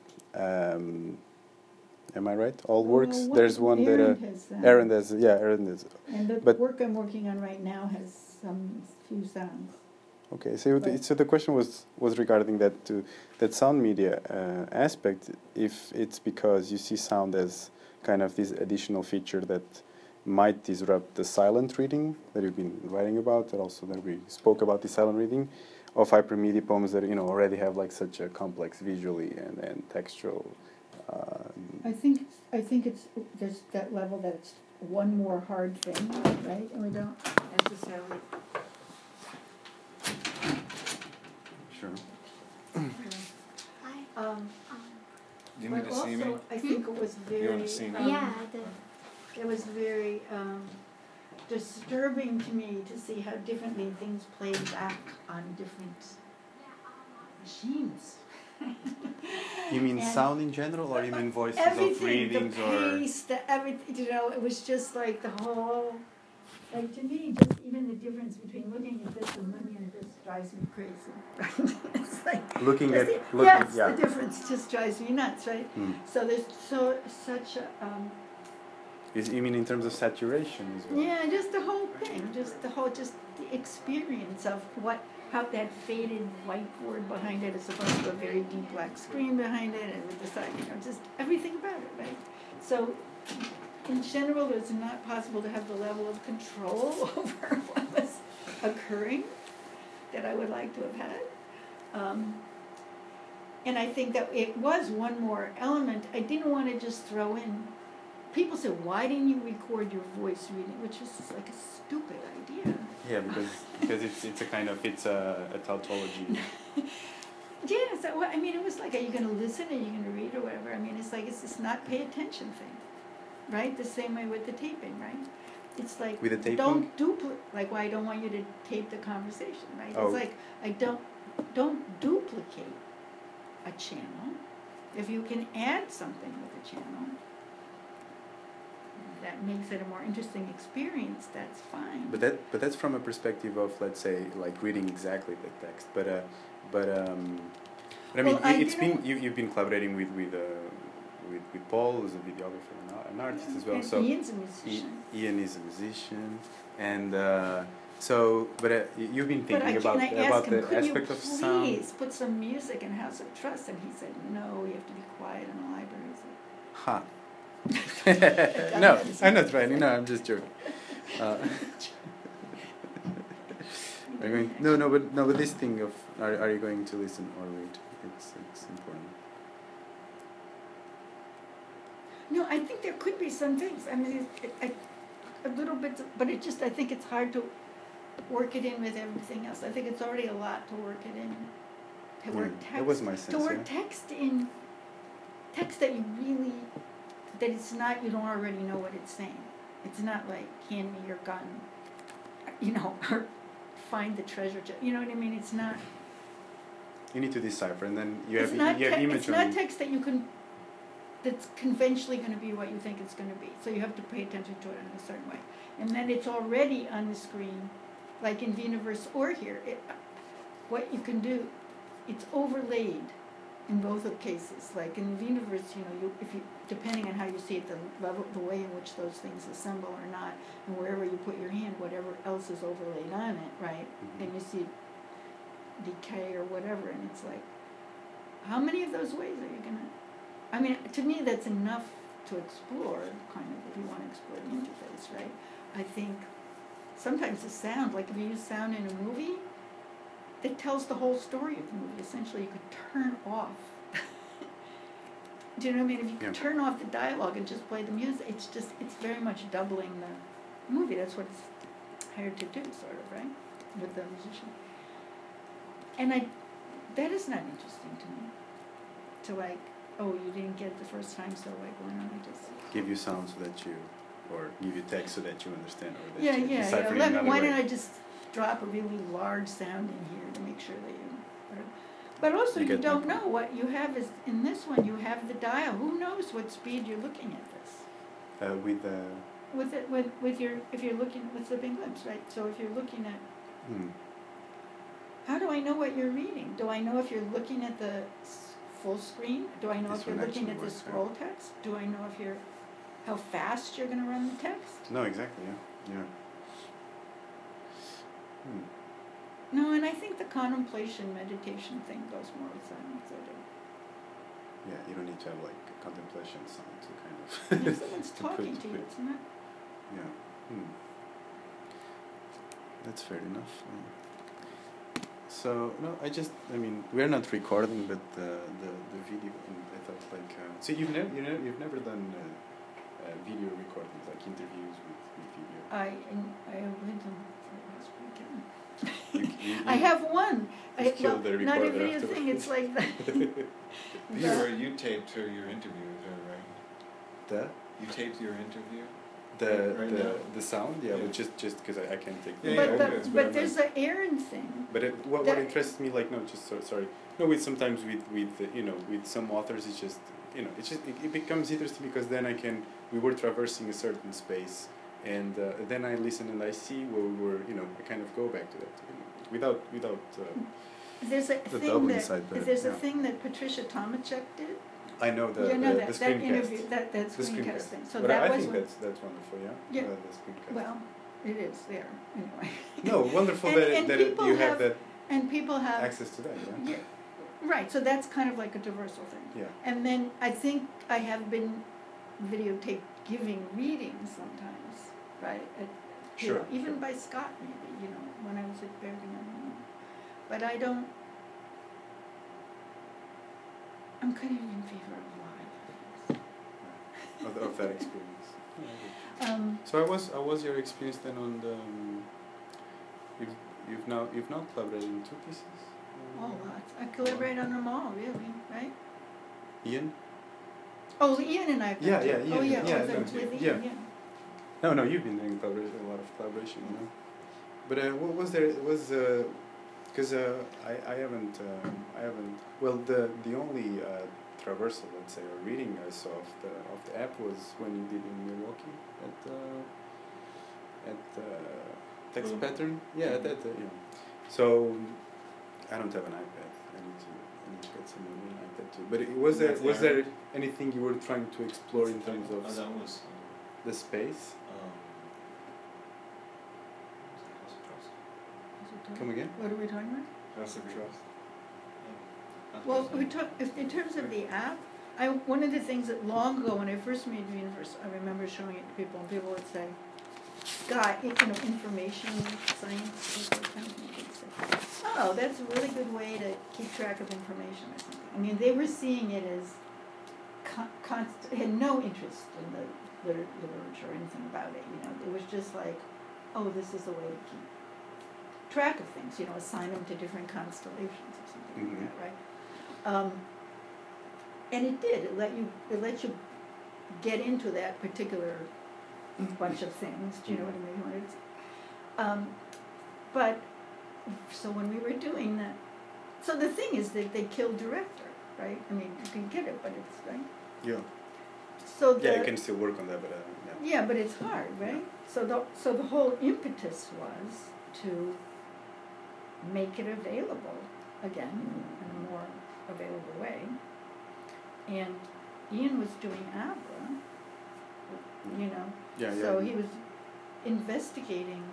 Am I right? All works. Well, there's one that Aaron has. And the work I'm working on right now has some few sounds. Okay, so the question was regarding that sound media aspect. If it's because you see sound as kind of this additional feature that might disrupt the silent reading that you've been writing about, and also that we spoke about the silent reading of hypermedia poems that already have like such a complex visually and textual. I think it's there's that level that it's one more hard thing, right? And we don't necessarily. Sure. Do you need to see me? I think it was very. You want to see me? Yeah, it was very disturbing to me to see how differently things played back on different machines. You mean sound in general, or you mean voices everything, of readings, the or pace, everything? It was just like the whole. Like to me, just even the difference between looking at this and looking at this drives me crazy. It's like looking the difference just drives me nuts, right? So there's such a. You mean in terms of saturation as well? Yeah, just the whole thing, just the experience of how that faded whiteboard behind it is supposed to be a very deep black screen behind it, and with the side, just everything about it, right? So. In general, it's not possible to have the level of control over what was occurring that I would like to have had. And I think that it was one more element. I didn't want to just throw in. People said, why didn't you record your voice reading? Which was like a stupid idea. Yeah, because it's a kind of, it's a tautology. Yeah, so, I mean, it was like, are you going to listen? Are you going to read or whatever? I mean, it's like, it's this not pay attention thing. Right? The same way with the taping, right? It's like, with the taping? Don't duplicate, like why I don't want you to tape the conversation, right? Oh. It's like, I don't duplicate a channel. If you can add something with a channel that makes it a more interesting experience, that's fine. But that's from a perspective of, let's say, like reading exactly the text. But I mean, you've been collaborating with Paul, who's a videographer and an artist as well. And so Ian's a musician. Ian is a musician, and you've been thinking about the aspect of sound. Please put some music in House of Trust, and he said, no, you have to be quiet in the library. Ha. No, I'm not trying. No, I'm just joking. But this thing of are you going to listen or read? It's important. No, I think there could be some things. I mean, a little bit, but I think it's hard to work it in with everything else. I think it's already a lot to work it in. To work text. That was my sense. To work text in text that you really, that it's not, you don't already know what it's saying. It's not like, hand me your gun, you know, or find the treasure chest. You know what I mean? It's not. You need to decipher, and then you It's have not image. It's not text that you can. That's conventionally going to be what you think it's going to be. So you have to pay attention to it in a certain way, and then it's already on the screen, like in Viniverse or here. What you can do, it's overlaid in both of cases. Like in Viniverse, you know, if you depending on how you see it, the level, the way in which those things assemble or not, and wherever you put your hand, whatever else is overlaid on it, right? Mm-hmm. And you see decay or whatever, and it's like, how many of those ways are you gonna? I mean, to me, that's enough to explore, kind of, if you want to explore the interface, right? I think sometimes the sound, like if you use sound in a movie, it tells the whole story of the movie. Essentially, you could turn off. Do you know what I mean? If you could turn off the dialogue and just play the music, it's very much doubling the movie. That's what it's hired to do, sort of, right? With the musician. And that is not interesting to me. To like, oh, you didn't get it the first time, so like, why don't I just give you sound so that you, or give you text so that you understand, or that yeah. Why way. don't I just drop a really large sound in here to make sure that you. But also, you don't know what you have is in this one. You have the dial. Who knows what speed you're looking at this? With your if you're looking with flipping glimpse, right? So if you're looking at. How do I know what you're reading? Do I know if you're looking at the full screen? Do I know This if you're looking at the scroll text? Do I know if you're how fast you're going to run the text? No, exactly. Yeah. No, and I think the contemplation, meditation thing goes more with silence. I do. Yeah, you don't need to have like a contemplation sound to kind of. If someone's talking to you, it's not. Yeah. That's fair enough. So no, I mean, we're not recording, but the video, and I thought like, so you've never done video recordings, like interviews with video. I went on last weekend. You I have one. Not a video afterwards. thing. It's like that. You taped your interview with her, right? You taped your interview. The sound, yeah, but just because I can't take. But there's an Aaron thing. But what interests me, like, sorry, with sometimes with some authors, it's just it becomes interesting because then we were traversing a certain space, and then I listen and I see where we were, I kind of go back to that, without. There's a thing a thing that Patricia Tomachek did. I know the interview, that screencast thing. So but that I was think that's wonderful, yeah. The screencast. Well, it is there anyway. No, wonderful that you have that. And people have access to that, yeah. Right. So that's kind of like a traversal thing. Yeah. And then I think I have been videotaped giving readings sometimes, right? Even by Scott, maybe, when I was at Bergen. But I don't. I'm kind of in favor of live. Of that experience. So I was your experience then on the. You've now collaborated in 2 pieces. Lots. I collaborate on them all, really, right? Ian. Oh, Ian and I. Yeah. Yeah. No, you've been doing a lot of collaboration, But what was there? It was. Because I haven't. Well, the only traversal, let's say, or reading I saw of the app was when you did in Milwaukee at Text Pattern. Yeah, at that. So I don't have an iPad. I need to get someone with an iPad too. But was there anything you were trying to explore in terms of the space? Come again? What are we talking about? House of Trust. Well, in terms of the app, one of the things that long ago when I first made Viniverse, I remember showing it to people, and people would say, "God, information science." Oh, that's a really good way to keep track of information or something. I mean, they were seeing it as had no interest in the literature or anything about it. It was just like, oh, this is the way to keep track of things, you know, assign them to different constellations or something Mhm. like that, right? And it did. It let you get into that particular bunch of things. Do you know what I mean? But so when we were doing that, so the thing is that they killed director, right? I mean, you can get it, but it's right. Yeah. So Yeah, you can still work on that, but yeah. yeah, but it's hard, right? So the whole impetus was to make it available again in a more available way. And Ian was doing ABRA, you know. Yeah, So yeah. he was investigating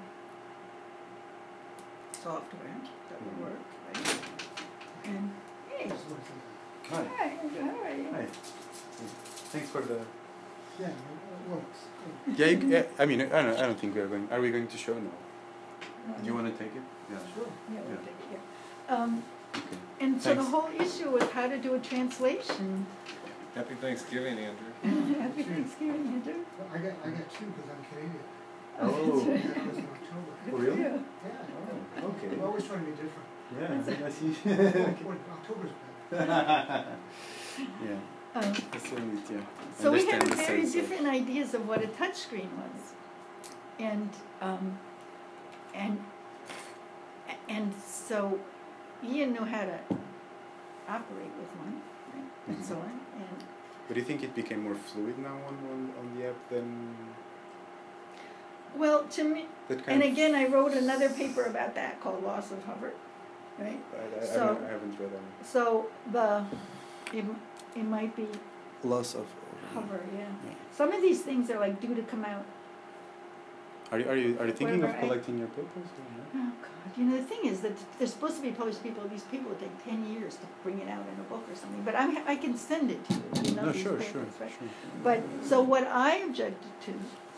software that would work, right? And hey, Hi. hi, how are you? Hi. Thanks for the. Yeah, it works. Yeah, I mean, I don't think we are going. Are we going to show now? Do you want to take it? Yeah. Sure. Yeah, we'll Yeah. take it, yeah. Okay. And so the Thanks. whole issue was how to do a translation. Happy Thanksgiving, Andrew. Happy Thanksgiving, Andrew. I got two because I'm Canadian. Oh. Yeah, it was in October. For real? Yeah. Yeah. Okay. I'm always trying to be different. Yeah, I see. October's better. Yeah. That's so neat, yeah. So we had Understand the very sense of- different ideas of what a touchscreen was, and so Ian knew how to operate with one, right, and so on, and But do you think it became more fluid now on the app than well, to me, that and kind of? again, I wrote another paper about that called Loss of Hover, right? So- I haven't read that. So it might be Loss of. hover, yeah. Yeah. Some of these things are like due to come out. Are you thinking Whatever of collecting your papers? Or no? Oh God! You know the thing is that they're supposed to be published. These people would take 10 years to bring it out in a book or something. But I can send it to you. You know, No, these sure, papers, right? sure. But so what I objected to,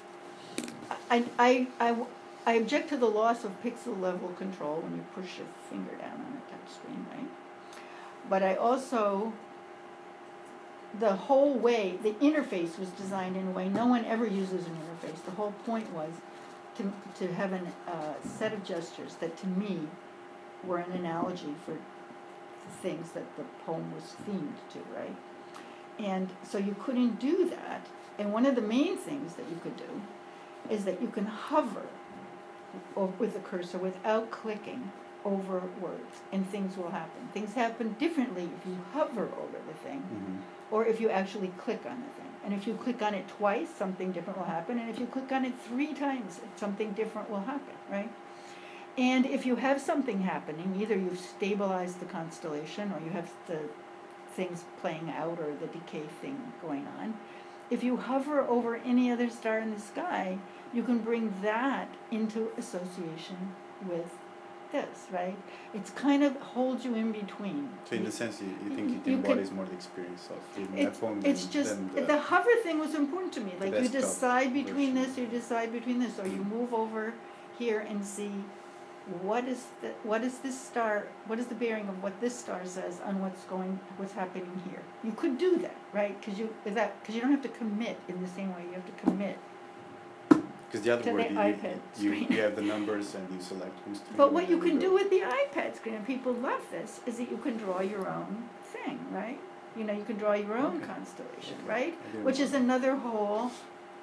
I object to the loss of pixel level control when you push your finger down on a touch screen, right? But I also, the whole way, the interface was designed in a way no one ever uses an interface. The whole point was to have a set of gestures that to me were an analogy for the things that the poem was themed to, right? And so you couldn't do that. And one of the main things that you could do is that you can hover with the cursor without clicking over words, and things will happen. Things happen differently if you hover over the thing Mm-hmm. or if you actually click on the thing. And if you click on it twice, something different will happen. And if you click on it 3 times, something different will happen, right? And if you have something happening, either you've stabilized the constellation or you have the things playing out or the decay thing going on. If you hover over any other star in the sky, you can bring that into association with this, right? It's kind of holds you in between. So in the sense, you think it You embodies more the experience of reading that It's, poem it's than, just, than the hover thing was important to me. the Like you desktop decide between version. this, you decide between this, or you move over here and see what is this star, what is the bearing of what this star says on what's happening here. You could do that, right? Because you don't have to commit in the same way. You have to commit. Because the other to word, the you, iPad you, screen. you have the numbers and you select who's to. But what you can do with the iPad screen, and people love this, is that you can draw your own thing, right? You know, you can draw your own Okay. constellation, right? I didn't Which know is that. another whole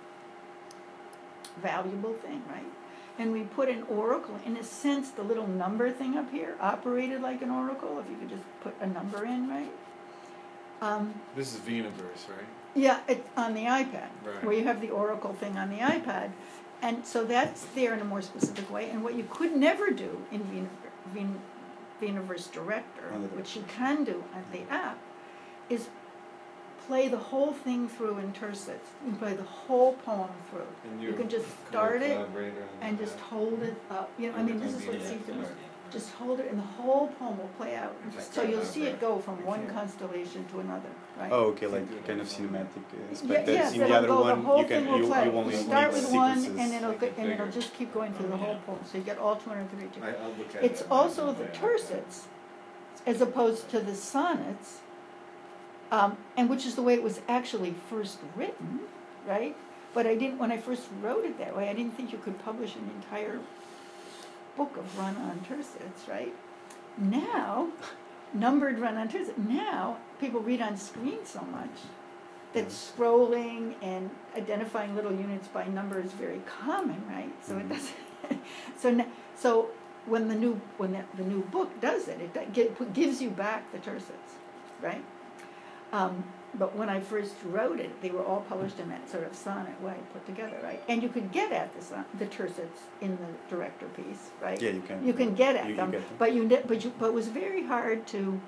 valuable thing, right? And we put an oracle, in a sense, the little number thing up here operated like an oracle, if you could just put a number in, right? This is Venuverse, right? Yeah, it's on the iPad, Right. where you have the oracle thing on the iPad. And so that's there in a more specific way. And what you could never do in Venuverse Director, On the which you can do at the app, is play the whole thing through in tercets. You can play the whole poem through. And You can just start it and the just hold it up. You know, I mean, this is what Steve does. Just hold it, and the whole poem will play out. So you'll see it go from one constellation to another, right? Oh, okay, like kind of cinematic aspect. Yeah, That's yes, in the it'll other go, the one, whole you can thing will you play. only You start need with one, sequences. and it'll bigger. just keep going through the whole poem. So you get all 232. I'll look at It's it. also the tercets, as opposed to the sonnets, and which is the way it was actually first written, right? But when I first wrote it that way, I didn't think you could publish an entire book of run-on tercets, right? Now, numbered run-on tercets, now people read on screen so much that scrolling and identifying little units by number is very common, right? So it doesn't. So when the new book does it, gives you back the tercets, right? But when I first wrote it, they were all published in that sort of sonnet way, put together, right? And you could get at the tercets in the director piece, right? Yeah, you can. You can get at them, get them. but it was very hard to.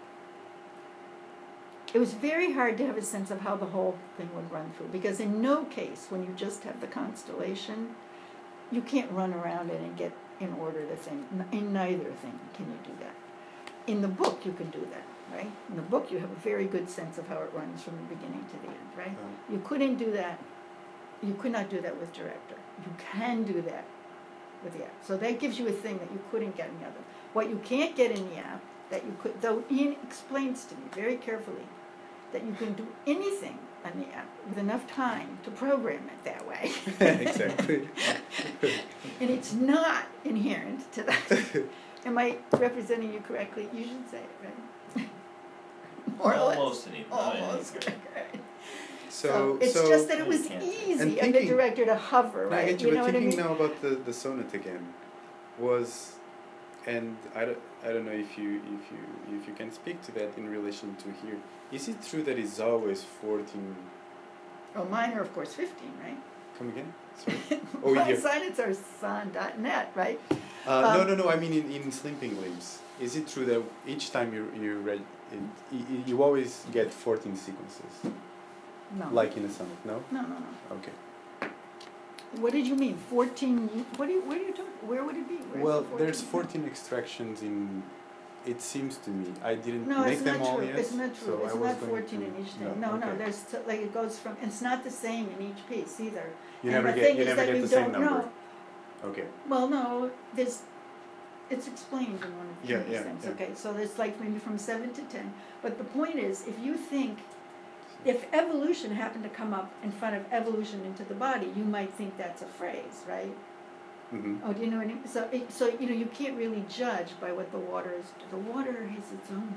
It was very hard to have a sense of how the whole thing would run through, because in no case, when you just have the constellation, you can't run around it and get in order the thing. In neither thing can you do that. In the book, you can do that, right? In the book, you have a very good sense of how it runs from the beginning to the end, right? You couldn't do that. You could not do that with director. You can do that with the app. So that gives you a thing that you couldn't get in the other. What you can't get in the app, that you could, though Ian explains to me very carefully, that you can do anything on the app with enough time to program it that way. Exactly. And it's not inherent to that. Am I representing you correctly? You should say it, right? More or less. Almost correct, right? So it's just that it was easy on the director to hover, right? I get you, You but know what I thinking mean? now about the sonnet again was, and I don't know if you can speak to that in relation to here. Is it true that it's always 14? Oh, mine are of course 15, right? Come again? Sorry. Oh, My yeah. sonnets are son.net, right? No. I mean in Sleeping Limbs. Is it true that each time you read it, you always get 14 sequences? No. Like in a sonnet, no? No. Okay. What did you mean? 14? What are you talking? Where would it be? Where's Well, the there's 14 extractions in. It seems to me. I didn't No, make it's them not all true. yet. It's not true. So It's I was not going 14 to, in each thing. No, okay. there's like it goes from. It's not the same in each piece either. You And never the get thing you is never that get you the same don't number. know. Okay. Well, no, it's explained in one of Yeah, these yeah, things. yeah. Okay, so there's like maybe from 7 to 10. But the point is, if evolution happened to come up in front of evolution into the body, you might think that's a phrase, right? Mm-hmm. Oh, do you know what I mean? So you can't really judge by what the water is. The water has its own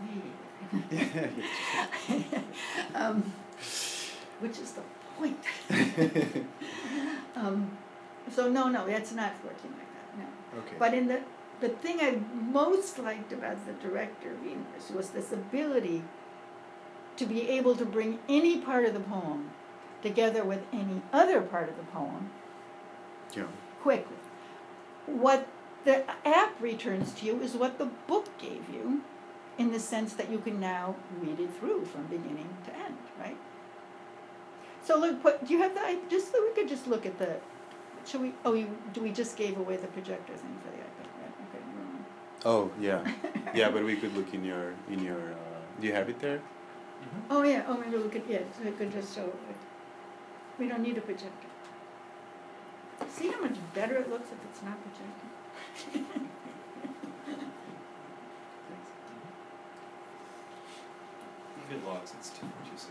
way. Which is the point. So no, that's not 14 like that. No. Okay. But in the thing I most liked about the director of Universe was this ability to be able to bring any part of the poem together with any other part of the poem Yeah. quickly. What the app returns to you is what the book gave you, in the sense that you can now read it through from beginning to end, right? So look, do you have we could just look at the. Should we? We just gave away the projector thing for the iPad, right? Okay, never mind. Oh yeah, yeah. But we could look in your. Do you have it there? Oh yeah. Oh, maybe we could. Yeah, so we could just show it. We don't need a projector. See how much better it looks if it's not projected. Good logs, it's 2.26.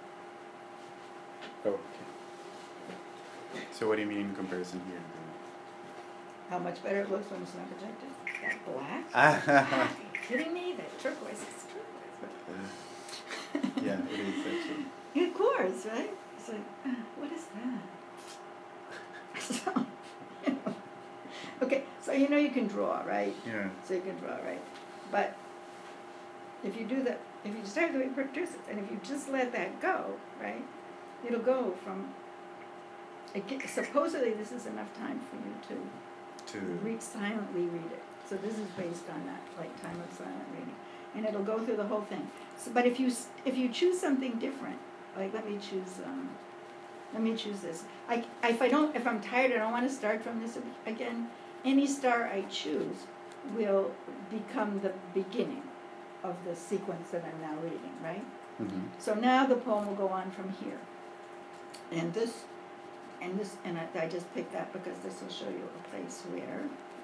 Oh. Okay. So what do you mean in comparison here? How much better it looks when it's not projected? That black? Ah. Are you kidding me? That turquoise is turquoise. Yeah, it is actually. Yeah, of course, right? It's like, what is that? So, okay, so you can draw, right? Yeah. So you can draw, right? But if you do that, if you start doing tercets, and if you just let that go, right, it'll go from. Supposedly, this is enough time for you to silently read it. So this is based on that, like time of silent reading, and it'll go through the whole thing. So, but if you choose something different, like let me choose this. If I'm tired, I don't want to start from this again. Any star I choose will become the beginning of the sequence that I'm now reading, right? Mm-hmm. So now the poem will go on from here, and I just picked that because this will show you a place where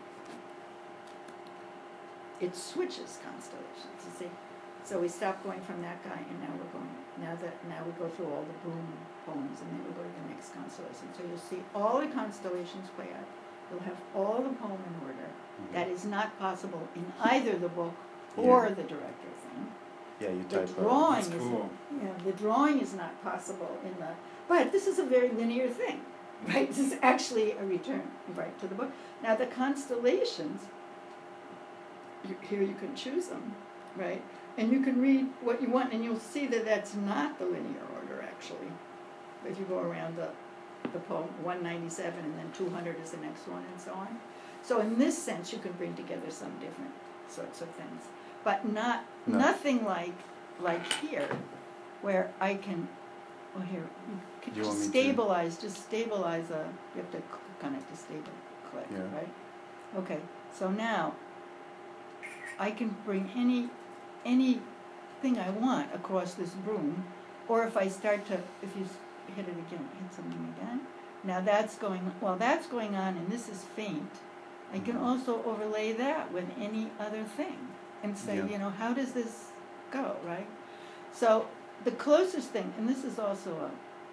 it switches constellations, you see. So we stop going from that guy, and now we go through all the boom poems, and then we go to the next constellation. So you'll see all the constellations play out You'll have all the poem in order. Mhm. That is not possible in either the book or the director thing. Yeah, you The type. drawing That's is cool. the drawing is not possible in the. But this is a very linear thing, right? This is actually a return right to the book. Now the constellations. Here you can choose them, right? And you can read what you want, and you'll see that that's not the linear order actually. If you go around the poem 197 and then 200 is the next one and so on. So in this sense, you can bring together some different sorts of things, but No. nothing like here, where I can. Well, here you can Do you want just me to- stabilize. Just stabilize a. You have to click on it to click, Yeah. right? Okay. So now I can bring anything I want across this broom, or if I start to, if you hit it again, hit something again. Now that's going on, and this is faint. I can Mhm. also overlay that with any other thing and say, Yeah. how does this go, right? So the closest thing, and this is also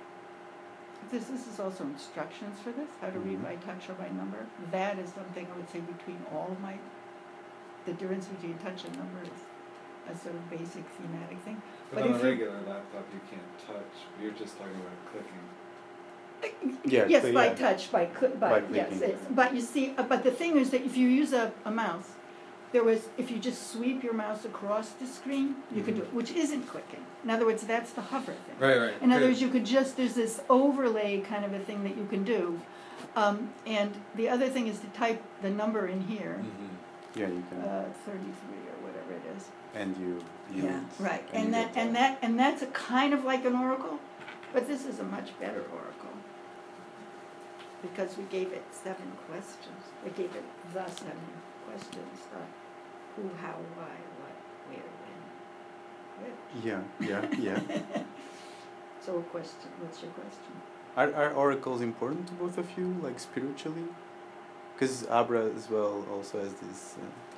instructions for this, how to read Mhm. by touch or by number. That is something I would say between all of the difference between touch and number is a sort of basic thematic thing. But But on if a you- regular laptop, you can't touch. You're just talking about clicking. Yeah, Yes, so by yeah. touch, by yes. clicking. But you see, but the thing is that if you use a mouse, if you just sweep your mouse across the screen, you can do it, which isn't clicking. In other words, that's the hover thing. Right. In other words, you could there's this overlay kind of a thing that you can do. And the other thing is to type the number in here, Yeah, you can. 33 or whatever it is. And you. Yeah, right. and you get that. And that's a kind of like an oracle, but this is a much better oracle. Because we gave it 7 questions. We gave it the 7 questions. Who, how, why, what, where, when, which. Yeah. So what's your question? Are oracles important to both of you, like spiritually? Because Abra as well also has this.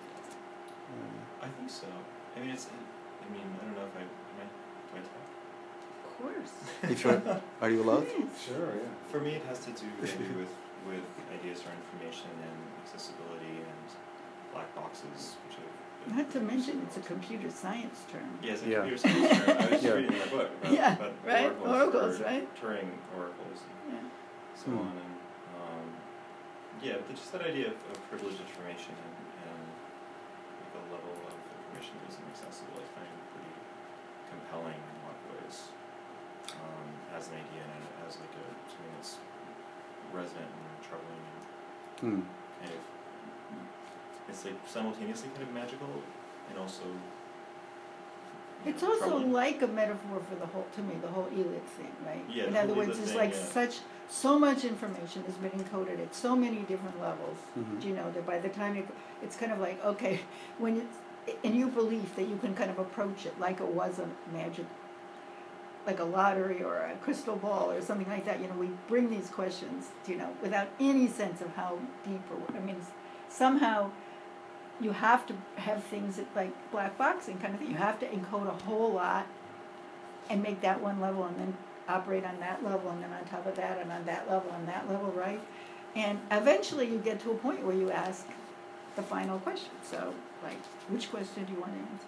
I think so. I mean, I don't know if do I talk? Of course. If you're, are you allowed? Yes. Sure, yeah. For me, it has to do maybe with ideas around information and accessibility and black boxes, which have Not to mention it's a computer science term. Yes, Yeah. computer science term. I was Yeah. reading my book about, Yeah, about right? Oracles, for right? Turing oracles and Yeah. so on. And but just that idea of privileged information and like a level of information that isn't accessible, I find pretty compelling in a lot of ways as an idea and as like something that's resonant and troubling and kind of it's like simultaneously kind of magical and also It's also troubling. like a metaphor for the whole Eliot thing, right? Yeah, In the other whole words, Eliot it's thing, like yeah. so much information has been encoded at so many different levels. Mhm. That by the time it's kind of like, okay, when it's in your belief that you can kind of approach it like it was a magic, like a lottery or a crystal ball or something like that. We bring these questions, without any sense of how deep somehow you have to have things that, like black boxing kind of thing. You have to encode a whole lot and make that one level and then operate on that level and then on top of that and on that level, right? And eventually you get to a point where you ask the final question. So, like, which question do you want to answer?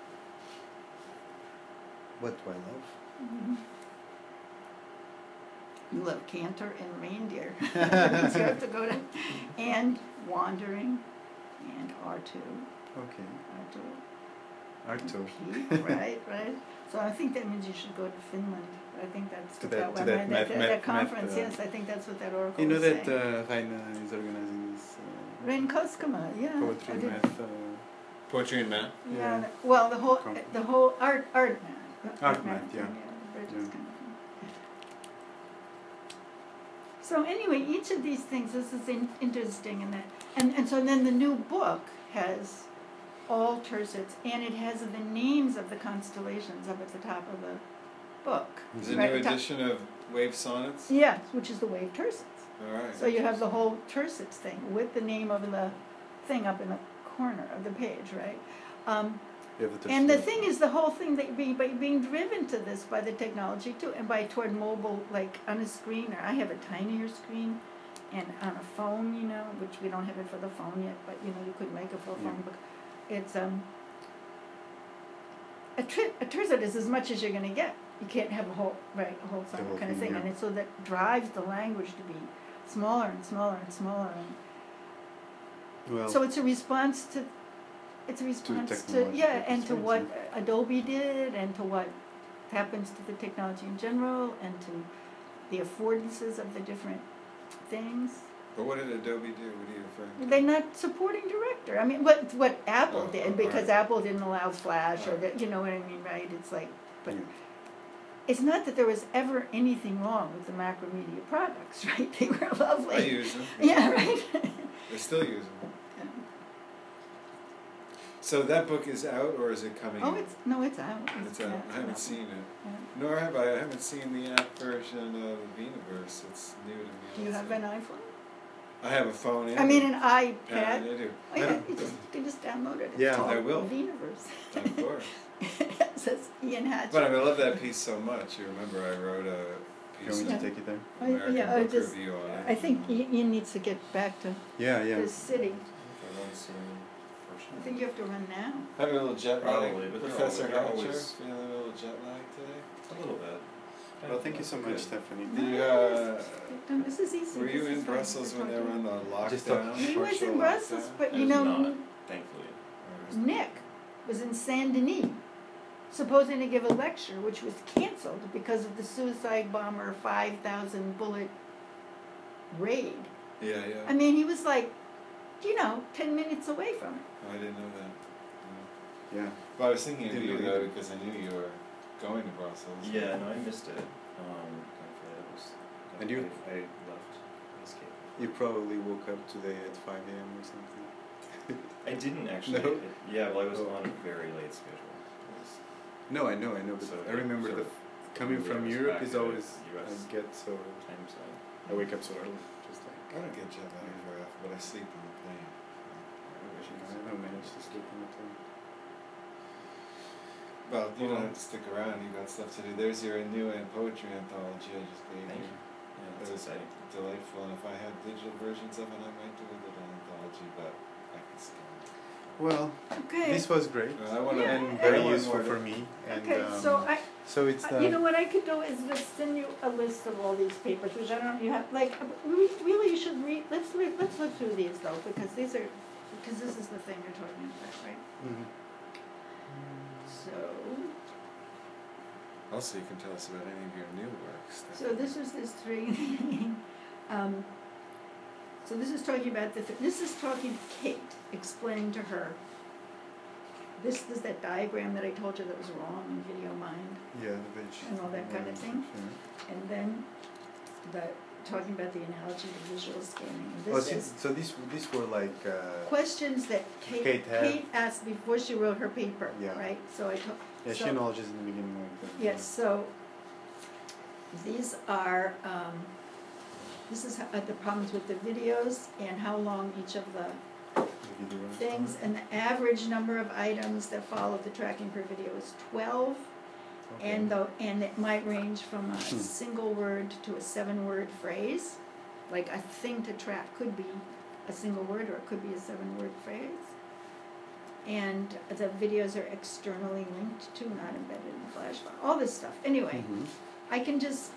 What do I love? Mm-hmm. You love canter and reindeer. So you have to go to, and wandering, and R2. Okay. R2. Arto. Right. So I think that means you should go to Finland. I think that's To what that that math conference. Yes, I think that's what that oracle You know is that saying. Raina is organizing this Rein Koskema, yeah. poetry I did- math. Poetry and math. Yeah. Yeah. Well, Conference. the whole art math. Art math, yeah. Bridges Yeah. kind of thing. So anyway, each of these things, this is interesting, and so then the new book has all tercets, and it has the names of the constellations up at the top of the book. There's a Right, new top- edition of Wave Sonnets. Yeah, which is the wave tercets. All right. So you have the whole tercets thing with the name of the thing up in the corner of the page, right? You have the And the touch thing is, the whole thing that by being driven to this by the technology too, and toward mobile, like on a screen, or I have a tinier screen, and on a phone, you know, which we don't have it for the phone yet, but you know, you could make a full phone book. It's it turns out it's as much as you're going to get. You can't have a whole song whole kind of thing, thing, and it's so that drives the language to be smaller and smaller and smaller, and Well, so it's a response to technology and to what constraints, Adobe did, and to what happens to the technology in general, and to the affordances of the different things. But what did Adobe do? What are you referring to? They're not supporting Director. I mean, what Apple Oh, did, because right. Apple didn't allow Flash, or Right. that, you know what I mean, right? It's like, but yeah. it's not that there was ever anything wrong with the Macromedia products, right? They were lovely. I use them. Yeah, right. I still use them. So that book is out, or is it coming? Oh, out? it's out. It's out. I haven't seen it. Yeah. Nor have I. I haven't seen the app version of Vinaverse. It's new to me. Do you have also. an iPhone? I have a phone. And I mean, an yeah, iPad. I do. Oh, yeah, you can just download it. It's Yeah, called I will. Vinaverse. Of course. It says Ian Hatch. But I mean, I love that piece so much. You remember I wrote a You piece want me of to take it there? American book just, review on it. I think Ian needs to get back to Yeah, yeah. this city. I want to see I think you have to run now. Having a little jet lag. Probably, but they're Professor they're Hatcher, always- feeling a little jet lag today? A little bit. Well, thank you so much, Stephanie. Did you, No, this is easy. were you This in is fine. Brussels when they were on the Just lockdown? He was partial in Brussels, lockdown? but I you was know, not, thankfully. Nick was in Saint Denis, supposing to give a lecture, which was canceled because of the suicide bomber 5,000 bullet raid. Yeah, yeah. I mean, he was like, 10 minutes away from it. Oh, I didn't know that. Yeah. But I was thinking of Didn't you know though either. because I knew you were going to Brussels. Yeah, no, I missed it. Thankfully, that was. And you- I left. I escaped. You probably woke up today at 5 a.m. or something. I didn't actually. No? Yeah, well, I was Oh. on a very late schedule. It was, No, I know, but So I remember sort the of coming early from hours Europe back is to always US I get so time zone. I wake up so early, just I like don't get jet lag very often, but I sleep on the plane. I don't manage to sleep on the plane. Well, you don't have to stick around. You got stuff to do. There's your new poetry anthology I just gave Thank you. you. Yeah, It that's was exciting. delightful, and if I had digital versions of it, I might do a little anthology, but I can scan it. Well, Okay. this was great I want to, Yeah, and and- very I want useful more for to- me. And Okay, so so it's you know what I could do is just send you a list of all these papers, which I don't. You have really you should read. Let's look through these though, because this is the thing you're talking about, right? Mhm. So Also, you can tell us about any of your new works. So this was this three. So this is talking about this is talking to Kate, explaining to her. This is that diagram that I told you that was wrong in VideoMind, Yeah, the page. and all that kind of thing. And then talking about the analogy to visual scanning. And Oh, this is so these were like questions that Kate had. asked before she wrote her paper, Yeah. right? So I told. yeah, she so- acknowledges in the beginning like that. Yes, so these are, this is the problems with the videos and how long each of the The video runs things, time. and the average number of items that follow the tracking per video is 12, Okay. and it might range from a single word to a 7-word phrase. Like a thing to track could be a single word, or it could be a 7-word phrase. And the videos are externally linked to, not embedded in the flash file. All this stuff. Anyway, Mhm. I can just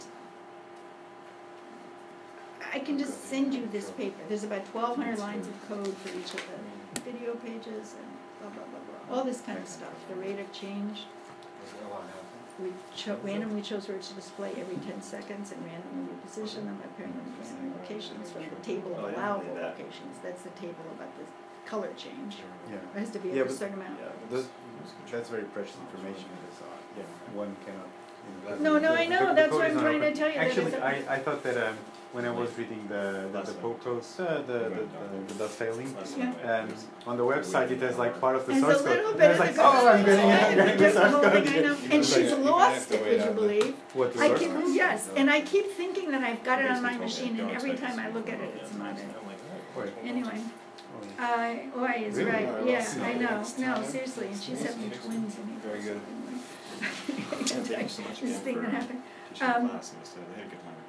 send you this paper. There's about 1,200 lines of code for each of the video pages and blah, blah, blah, blah. All this kind of stuff. The rate of change. Was there a lot happening? We randomly chose words to display every 10 seconds and randomly reposition them by pairing them with random locations from the table Oh, of yeah, allowable I did that. locations. That's the table about the color change. Yeah. It has to be Yeah, a but- certain amount. Yeah, Those, it was that's very precious information because yeah, one cannot. No, no, I know. That's code what is I'm not trying to open. tell you, that Actually, it's I thought that when I was reading the Last one. poke codes, the dovetailing, Last Yeah. one, on the website it has like part of the And source a code. little And bit I was of like, the oh, I'm code. getting the That's the source whole code. thing, I know. here. And It's she's like, you lost have to it, wait would you out the- believe? What the I source keep, code? yes, and I keep thinking that I've got it on my Basically told me, machine, and don't every expect time I this look at to it, be it's on not this. it. I'm like, Wait. Anyway, Oh, yeah. Why is Really? right, I'll yeah, see I you know, next no, time. seriously, and she's having twins in Very good. Thank you so much This again thing for that happened. teaching the class and this, they had a good time.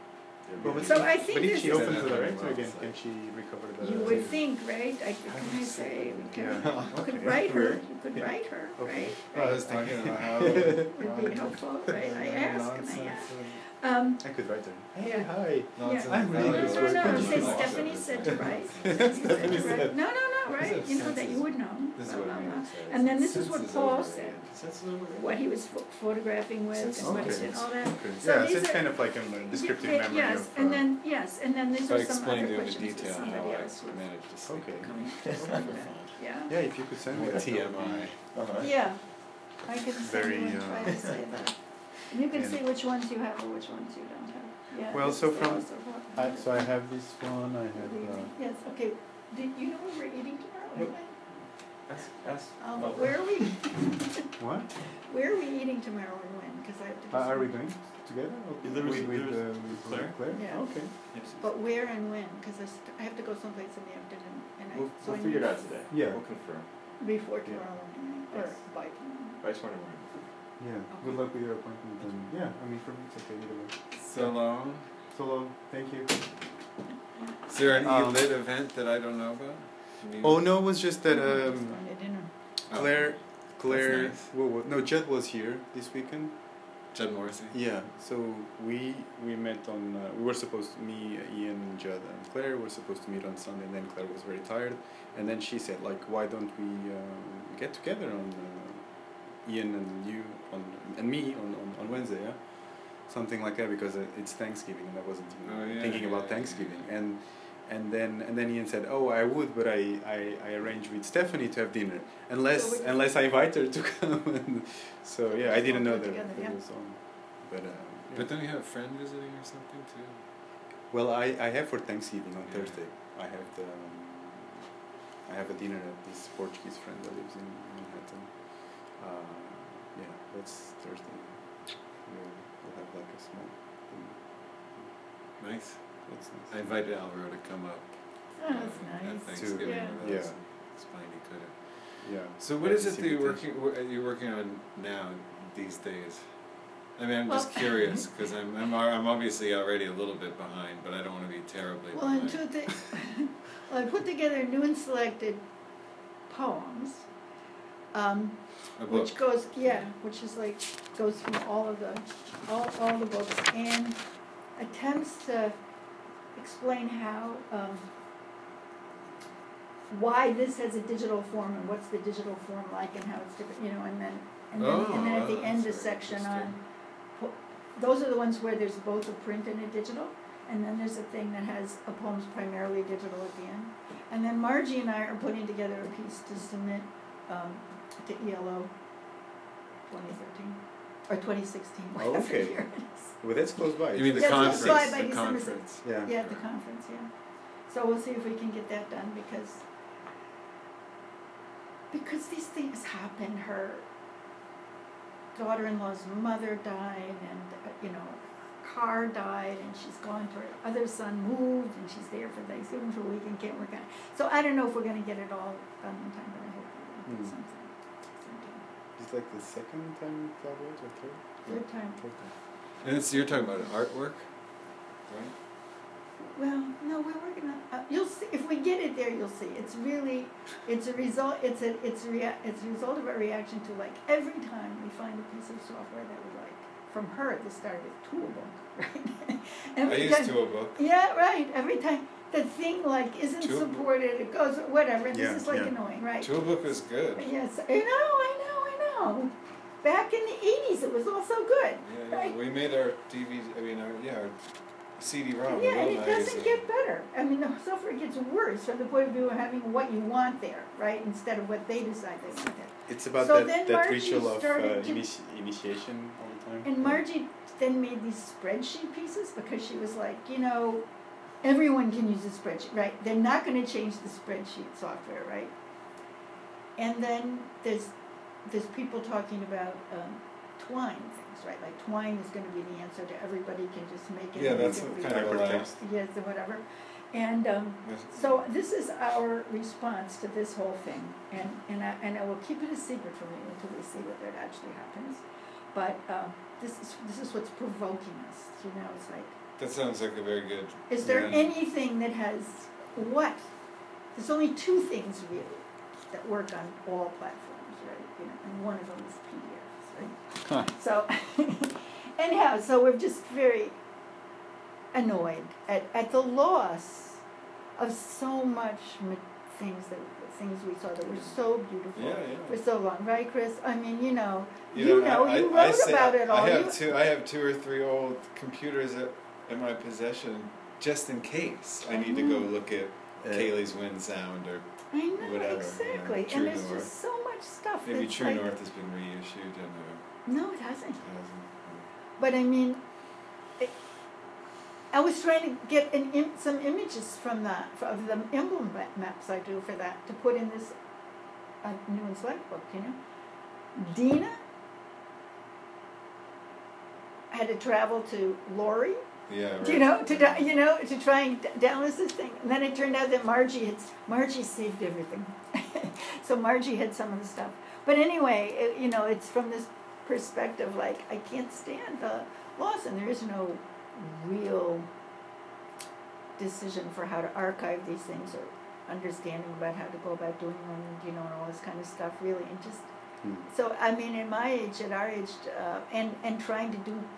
Well, but So if- I think but if this she is- opens the Well, director so- again, can she recover the? You would think, right? Can I say, we can, Yeah. you could Okay. write her, Weird. you could write her, Okay. right? I was thinking about how Would be helpful, right? I ask and I ask. I could write her. Hey, Yeah. hi. Nonsense. Yeah. I'm No, really no, good no, work. no, Could say you do Stephanie that? said to write. Stephanie said. No, right? You know that Sense you is- would know. This is Blah, what blah, I mean. blah. And then this is what Paul overrated. said, Sense is overrated. what he was photographing with and what he Okay. did, all that. Okay. So Yeah, these so it's are- kind of like a descriptive Yeah, memory yes, of. and then these So I are some explained other to him in questions that detail how somebody I else was managed to sleep. Okay. coming to from that. Yeah. Yeah, if you could send me that. TMI. Yeah, I can send Very, you and try to say that. And you can and- see which ones you have or which ones you don't have. Yeah. Well, this so is from- also what- So I have this one. I have. Yes, okay. Did you know what we're eating tomorrow? Nope. anyway? Yes. Where are we, What? where are we eating tomorrow and when? Because I have to. Are we decide. going together? Yeah, there was- with Claire? Yeah. Okay. Yes. But where and when? Because I have to go someplace in the afternoon and I. We'll, so I we'll figure it need- out today. Yeah. We'll confirm. Before Yeah. tomorrow morning, or Yes. by tomorrow. By tomorrow morning. Yeah. Okay. Good luck with your appointment. And yeah, I mean for me it's okay either way. So long. So long. Thank you. Is there an Um, e-lit event that I don't know about? Oh no, it was just that Going to dinner. Claire. nice. No, Judd was here this weekend. Judd Morrissey. Yeah, so we met on. We were supposed to, me, Ian, Judd, and Claire were supposed to meet on Sunday, and then Claire was very tired, and then she said like, why don't we get together on Ian and you on and me on Wednesday, yeah, something like that because it's Thanksgiving and I wasn't even thinking about Thanksgiving and then Ian said, oh, I would, but I arranged with Stephanie to have dinner unless I invite her to come. And so yeah, I didn't know that Together, it yeah. was on, but yeah. But don't you have a friend visiting or something too? Well, I have for Thanksgiving on Thursday. I have a dinner at this Portuguese friend that lives in Manhattan. Yeah, that's Thursday. We'll have like a small thing. Nice. That's nice. I invited Alvaro to come up. Oh, that's at nice. Thanksgiving Yeah. with us. Yeah. Spiny couldn't. Yeah. So what Yeah, is it this that you're invitation. you're working on now these days? I mean, I'm Well- just curious because I'm obviously already a little bit behind, but I don't want to be terribly Well, in behind. well, I put together new and selected poems, A book. which which is like goes through all the books and attempts to explain how why this has a digital form and what's the digital form like and how it's different, you know, and then at the end a that's very section on interesting. those are the ones where there's both a print and a digital, and then there's a thing that has a poem's primarily digital at the end. And then Margie and I are putting together a piece to submit to ELO 2013 or 2016, whatever okay. year it is. Well, that's close by. You mean the Yes, conference? that's why by The December conference. Yeah. Yeah, at the conference, yeah. So we'll see if we can get that done because these things happen. Her daughter-in-law's mother died, and car died, and she's gone to her other son moved, and she's there for Thanksgiving for a week and can't work on it. So I don't know if we're going to get it all done in time, but I hope we will. Sometime. It's like the second time you collaborate or third? Third time. Third time. And you're talking about artwork, right? Well, no, we're working on. You'll see if we get it there. You'll see. It's a result. It's a result of our reaction to like every time we find a piece of software that we like. From her, at the start with Toolbook, right? I used Toolbook. Yeah, right. Every time the thing like isn't Toolbook. supported, it goes whatever. And Yeah, this is like yeah. annoying, right? Toolbook was good. Yes, I know. Back in the '80s, it was all so good. Yeah, Right. we made our DVD. I mean, our CD-ROM. Yeah, and real it nice. doesn't get better. I mean, the software gets worse from the point of view of having what you want there, right, instead of what they decide they want there. It's about So then that Margie ritual of started to- initiation all the time. And Margie then made these spreadsheet pieces because she was like, everyone can use a spreadsheet, right? They're not going to change the spreadsheet software, right? And then there's people talking about twine things, right? Like twine is going to be the answer to everybody can just make it. Yeah, that's immediately. kind of a Hypertext. Yes, or whatever. And so this is our response to this whole thing, and I will keep it a secret from you until we see whether it actually happens. But this is what's provoking us. It's like That sounds like a very good. Is there yeah. anything that has what? There's only two things really that work on all platforms, right? You know, and one of them is PDFs, right? So, anyhow, so we're just very annoyed at the loss of so much things we saw that were so beautiful Yeah, yeah. for so long, right, Chris? I mean, you I wrote about it all. I have 2 or 3 old computers in my possession just in case I need to go look at Kaylee's Wind Sound or I know, whatever. exactly. True and there's North. just so much stuff. Maybe that's True like, North has been reissued. I don't know. No, it hasn't. It hasn't. But I mean, I was trying to get some images from the emblem maps I do for that to put in this new and select book. Dina had to travel to Lori. Yeah, right. To try and download this thing, and then it turned out that Margie saved everything, so Margie had some of the stuff. But anyway, it's from this perspective, like I can't stand the loss, and there is no real decision for how to archive these things or understanding about how to go about doing them, and all this kind of stuff. Really, and just so I mean, at our age, and trying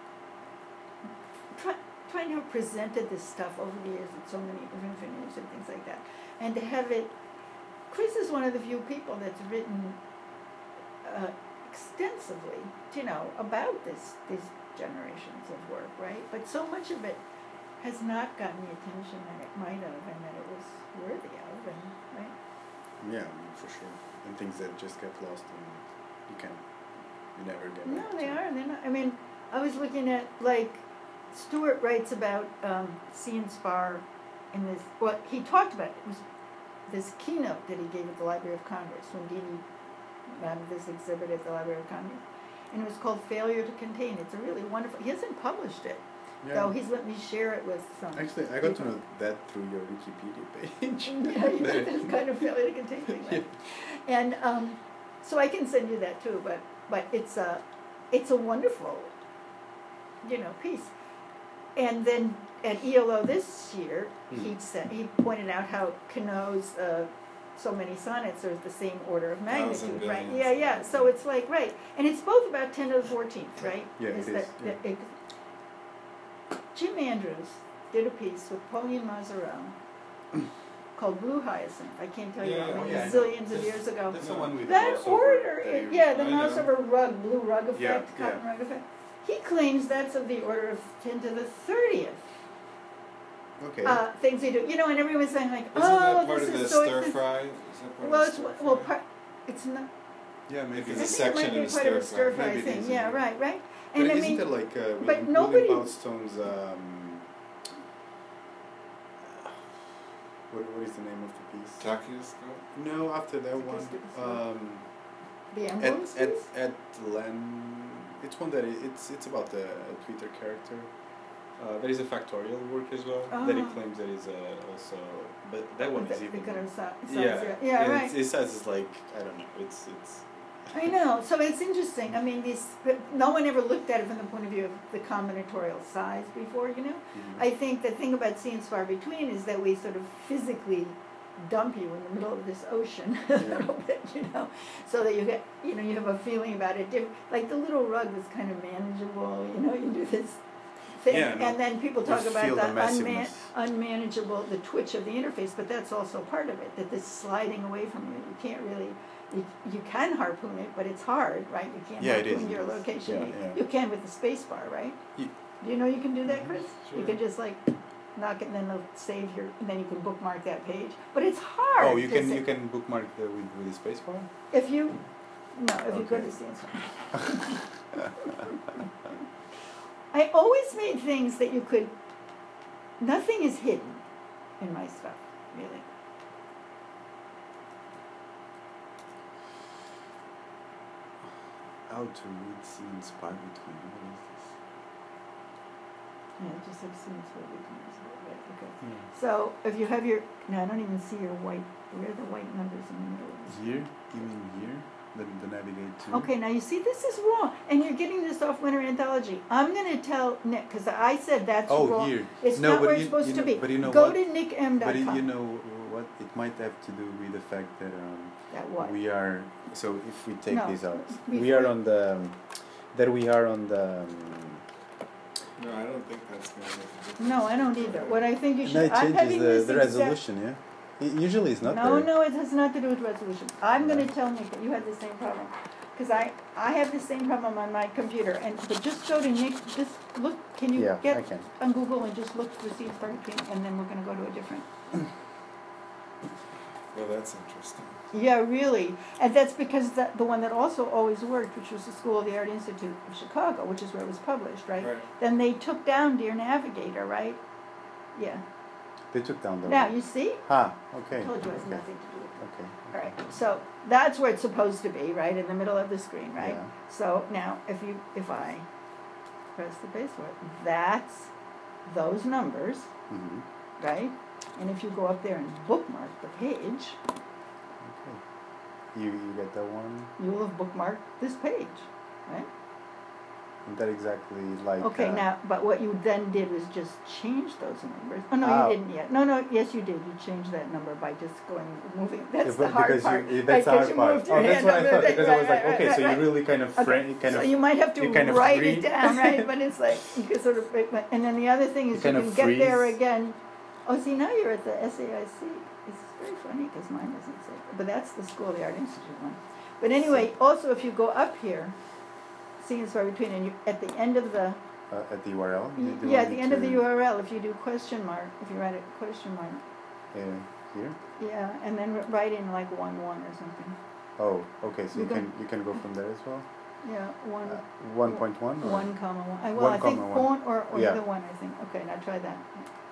to have presented this stuff over the years at so many different venues and things like that, and to have it. Chris is one of the few people that's written extensively, about these generations of work, right? But so much of it has not gotten the attention that it might have, and that it was worthy of, and right. Yeah, for sure. And things that just get lost and you never get No, back they to. are. They're not. I mean, I was looking at Stewart writes about Sea and Spar in this. What he talked about was this keynote that he gave at the Library of Congress when Dini had this exhibit at the Library of Congress, and it was called "Failure to Contain." It's a really wonderful. He hasn't published it, though. He's let me share it with some. Actually, I got to know that through your Wikipedia page. Yeah, this kind of failure to contain thing, right? Yeah. And so I can send you that too. But it's a wonderful, piece. And then at ELO this year, he pointed out how Cano's so many sonnets are the same order of magnitude, right? Yeah. So it's like, right. And it's both about 10 to the 14th, right? Yeah, it is. Jim Andrews did a piece with Pauline Mazerow called Blue Hyacinth. I can't tell you how many zillions of years ago. That's the one with that the order, the I mouse know. over rug, blue rug effect, Yeah, cotton rug effect. He claims that's of the order of 10 to the 30th. Okay. Things they do, and everyone's saying like, Isn't that part this of the is so stir expensive. fry? Is that part Well, of it's the stir well, fry? it's not. Yeah, maybe. It's I a think section it might be of the part of a stir stir fry. fry Maybe it thing. is, Yeah, yeah. right. But And I isn't mean, it like but nobody- William Poundstone's what is the name of the piece? Takiyoscope? No, after that one. the emblems. At Len, it's one that it's about a Twitter character. There is a factorial work as well that he claims that is also, but that one is even. Right. It says it's like I don't know. It's. I know. So it's interesting. I mean, no one ever looked at it from the point of view of the combinatorial size before. I think the thing about Sea and Spar Between is that we sort of physically dump you in the middle of this ocean a little bit, so that you get, you have a feeling about it. Like the little rug was kind of manageable. You do this thing, and then people talk about the unmanageable, the twitch of the interface, but that's also part of it. That this sliding away from you, you can't really. You can harpoon it, but it's hard, right? You can't harpoon your location. You can with the space bar, right? Do you know you can do that, Chris? Sure. You can just knock it, and then it'll save and then you can bookmark that page. But it's hard. Oh, you can bookmark with the space bar? If you go to Sea and Spar. I always made things that you could. Nothing is hidden in my stuff, really. How to read Sea and Spar Between. What is this? Yeah, just have Sea and Spar Between. Right, okay. Yeah. So if you have I don't even see your white. Where are the white numbers in the middle of this? Year? You mean year? the Navigate 2. Okay, now you see, this is wrong, and you're getting this off Winter Anthology. I'm going to tell Nick, because I said that's wrong. Here. It's No, not but where you- it's supposed you to know- be. but you know Go what? to nickm.com. But you know what? It might have to do with the fact that That what? we are. So if we take No, this out, before- we are on the. That we are on the. No, I don't think that's going to make a difference. No, I don't either. What I think you should... No, it I'm having changes this the exact- resolution. Yeah. Usually it's not No, there. no, it has not to do with resolution. I'm going No. to tell Nick that you had the same problem. Because I have the same problem on my computer. But just go to Nick, just look, can you Yeah, I get can. on Google and just look for Seeds Parking, and then we're going to go to a different... Well, that's interesting. Yeah, really. And that's because the one that also always worked, which was the School of the Art Institute of Chicago, which is where it was published, right? Right. Then they took down Dear Navigator, right? Yeah. They took down the. Now, you see? Okay. I told you it has Okay. nothing to do with it. Okay. All right, so that's where it's supposed to be, right, in the middle of the screen, right? Yeah. So now, if I press the base button, that's those numbers, Mm-hmm. right? And if you go up there and bookmark the page, Okay. You get that one. you will have bookmarked this page, right? And that exactly like. Okay, now, but what you then did was just change those numbers. Oh, no, Oh. you didn't yet. No, yes, you did. You changed that number by just moving. That's Yeah, the hard because part. you, right, that's the 'cause hard you part. moved your Oh, that's hand what I over thought. there. Because I was like, Right, okay, right, so right. you really kind of So you might have to you kind of write read. it down, right? But it's like, you can sort of, and then the other thing is you kind can of get there freeze. again. Oh, see, now you're at the SAIC. It's very funny because mine doesn't say, but that's the School of the Art Institute one. But anyway, also if you go up here, see it's far between, and you, at the end of the, at the URL. You yeah, at want the me end of the to- URL, if you do question mark, if you write a question mark, Here. yeah, and then write in like 1 or something. Oh, okay. So You you can go from there as well. Yeah, 1.1. 1 comma 1. Well, One I think comma one. one or Yeah. either one. I think. Okay, now try that.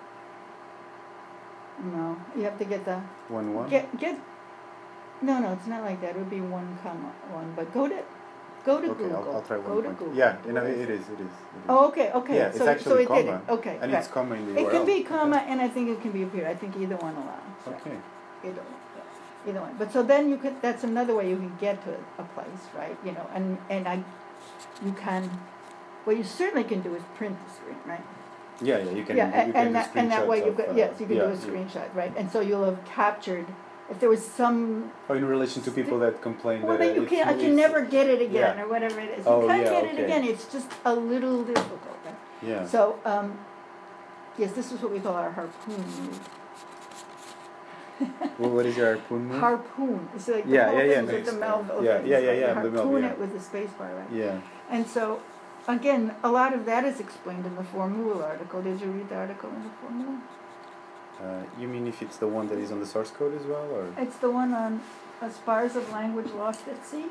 No, you have to get the 1.1. get. No, it's not like that. It would be 1 comma 1. But go to Okay, Google. I'll try Go 1. to Google. Yeah, you know, it is. Oh, okay. Yeah, it's so actually it did comma. it. Okay, And right. it's comma in the URL. It can be comma, and I think it can be a period. I think either one allows. Right. Okay. Either one. But so then you could. That's another way you can get to a place, right? You know, you can. What you certainly can do is print the screen, right? Yeah, you can. Yeah, you can do and that way screenshots you could. of, Yes, you can yeah, do a screenshot, right? And so you'll have captured. If there was some. Oh, in relation to people that complain Well, that then you it's- can. I can it's- never get it again, yeah. or whatever it is. Oh, You can yeah, get it okay. again. It's just a little difficult. Right? Yeah. So, yes, this is what we call our harpoon move. Well, what is your harpoon move? Harpoon. It's like the Yeah, whole yeah, thing yeah, with the nice. Melville Yeah, things, yeah, right? yeah, You the Melville, harpoon yeah. it with the space bar, right? Yeah. And so, again, a lot of that is explained in the Formula article. Did you read the article in the Formula? You mean if it's the one that is on the source code as well, or? It's the one on Spars of Language Lost at Sea.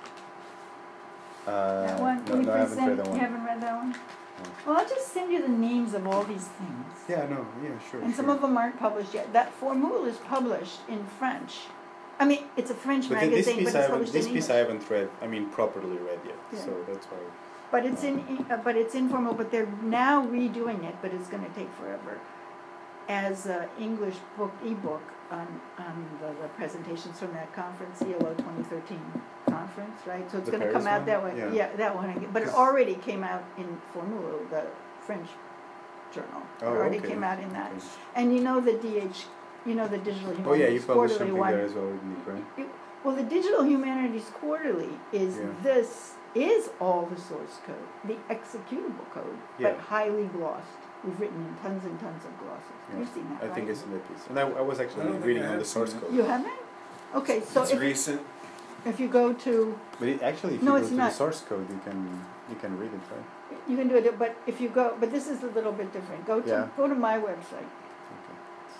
That one? No, I haven't read that one. You haven't read that one? No. Well, I'll just send you the names of all these things. Yeah, no, yeah, sure. And some of them aren't published yet. That Formule is published in French. I mean, it's a French But magazine, but it's published in this English. piece I haven't read. I mean, properly read yet. Yeah. So that's why. But it's informal. But they're now redoing it. But it's going to take forever. As an English ebook on the presentations from that conference, ELO 2013 conference, right? So it's The going to come Paris out that one? way. Yeah. That one. But it already came out in Formule, the French journal. It already okay. came out in that. Okay. And you know the DH, you know the Digital Humanities Oh yeah, you published Quarterly something one. there as well with Nick, right? Well, the Digital Humanities Quarterly is Yeah. this is all the source code, the executable code, but Yeah. highly glossed. We've written in tons and tons of glosses. Yeah. You've seen that, I right? think it's in that piece. And I was I actually don't think reading I on the have source seen it. code. You haven't? Okay, so It's recent. if you go to, But actually, if No, you go it's to not. the source code, you can read it, right? you can do it, but if you go, but this is a little bit different. Go to my website. Okay.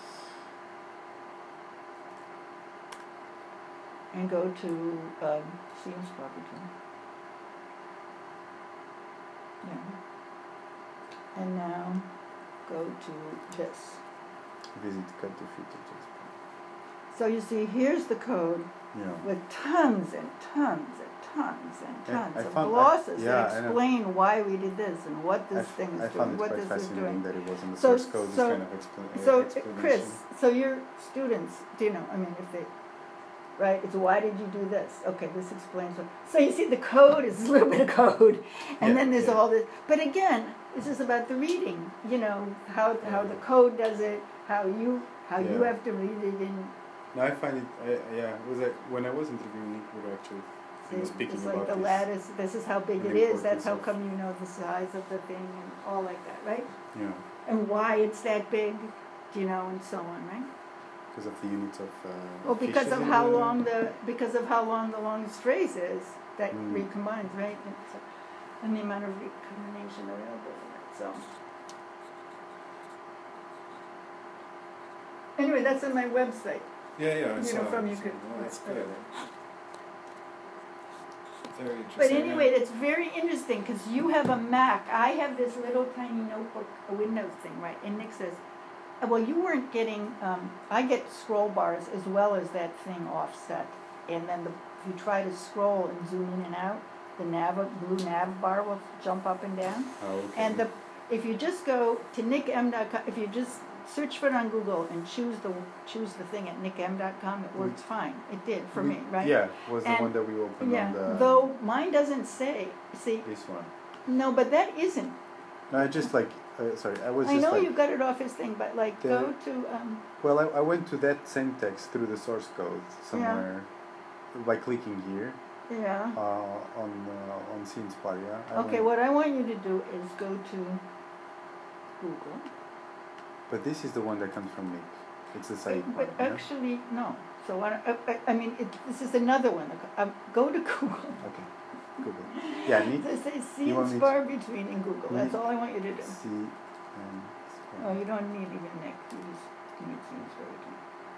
And go to Seams Property. Yeah. And now go to this. Visit cut to fit it. So you see, here's the code Yeah. with tons and tons and tons and Yeah, tons I of found- glosses yeah, that I know. explain why we did this and what this thing I is found doing, it what quite this is fascinating doing. that it was in the So- source code. so- This kind of So, explanation. Chris, so your students, do you know, I mean, if they, right? It's why did you do this? Okay, this explains what. So you see, the code is a little bit of code, and Yeah, then there's yeah. all this. But again, it's just about the reading. You know how the code does it, how you Yeah. have to read it in. No, I find it. Yeah, it was like when I was interviewing Nick, we were actually speaking It's about like the this. lattice. This is how big and it the is. That's importance how of- come you know the size of the thing and all like that, right? Yeah, And why it's that big, you know, and so on, right? because of the units of. Well, because fishes of in how the- long the longest phrase is that Mm. recombines, right? And the amount of recombination available in it. So anyway, that's on my website. Yeah, I You saw know, from it. you could. Well, that's good. Very interesting. But anyway, it's very interesting because you have a Mac. I have this little tiny notebook, a Windows thing, right? And Nick says, well, you weren't getting, I get scroll bars as well as that thing offset. And then if you try to scroll and zoom in and out, the blue nav bar will jump up and down. Oh, okay. And if you just go to nickm.com, if you just search for it on Google and choose the thing at nickm.com, it works fine. It did for me, right? Yeah, was the And- one that we opened Yeah, on the. though mine doesn't say, see, This one. no, but that isn't. No, I just like. Sorry, I was I just know like. you got it off his thing, but like The- go to, Well, I went to that same text through the source code somewhere by clicking here yeah. on Scenesparia. Okay, what I want you to do is go to Google. But this is the one that comes from Nick. It's the same But one. yeah? actually, no. So I mean, this is another one. Go to Google. Okay, Google. Yeah, Nick. Say see You want and me spar between in Google. That's Nick- all I want you to do. C and Oh, you don't need even Nick. You just need see and spar between.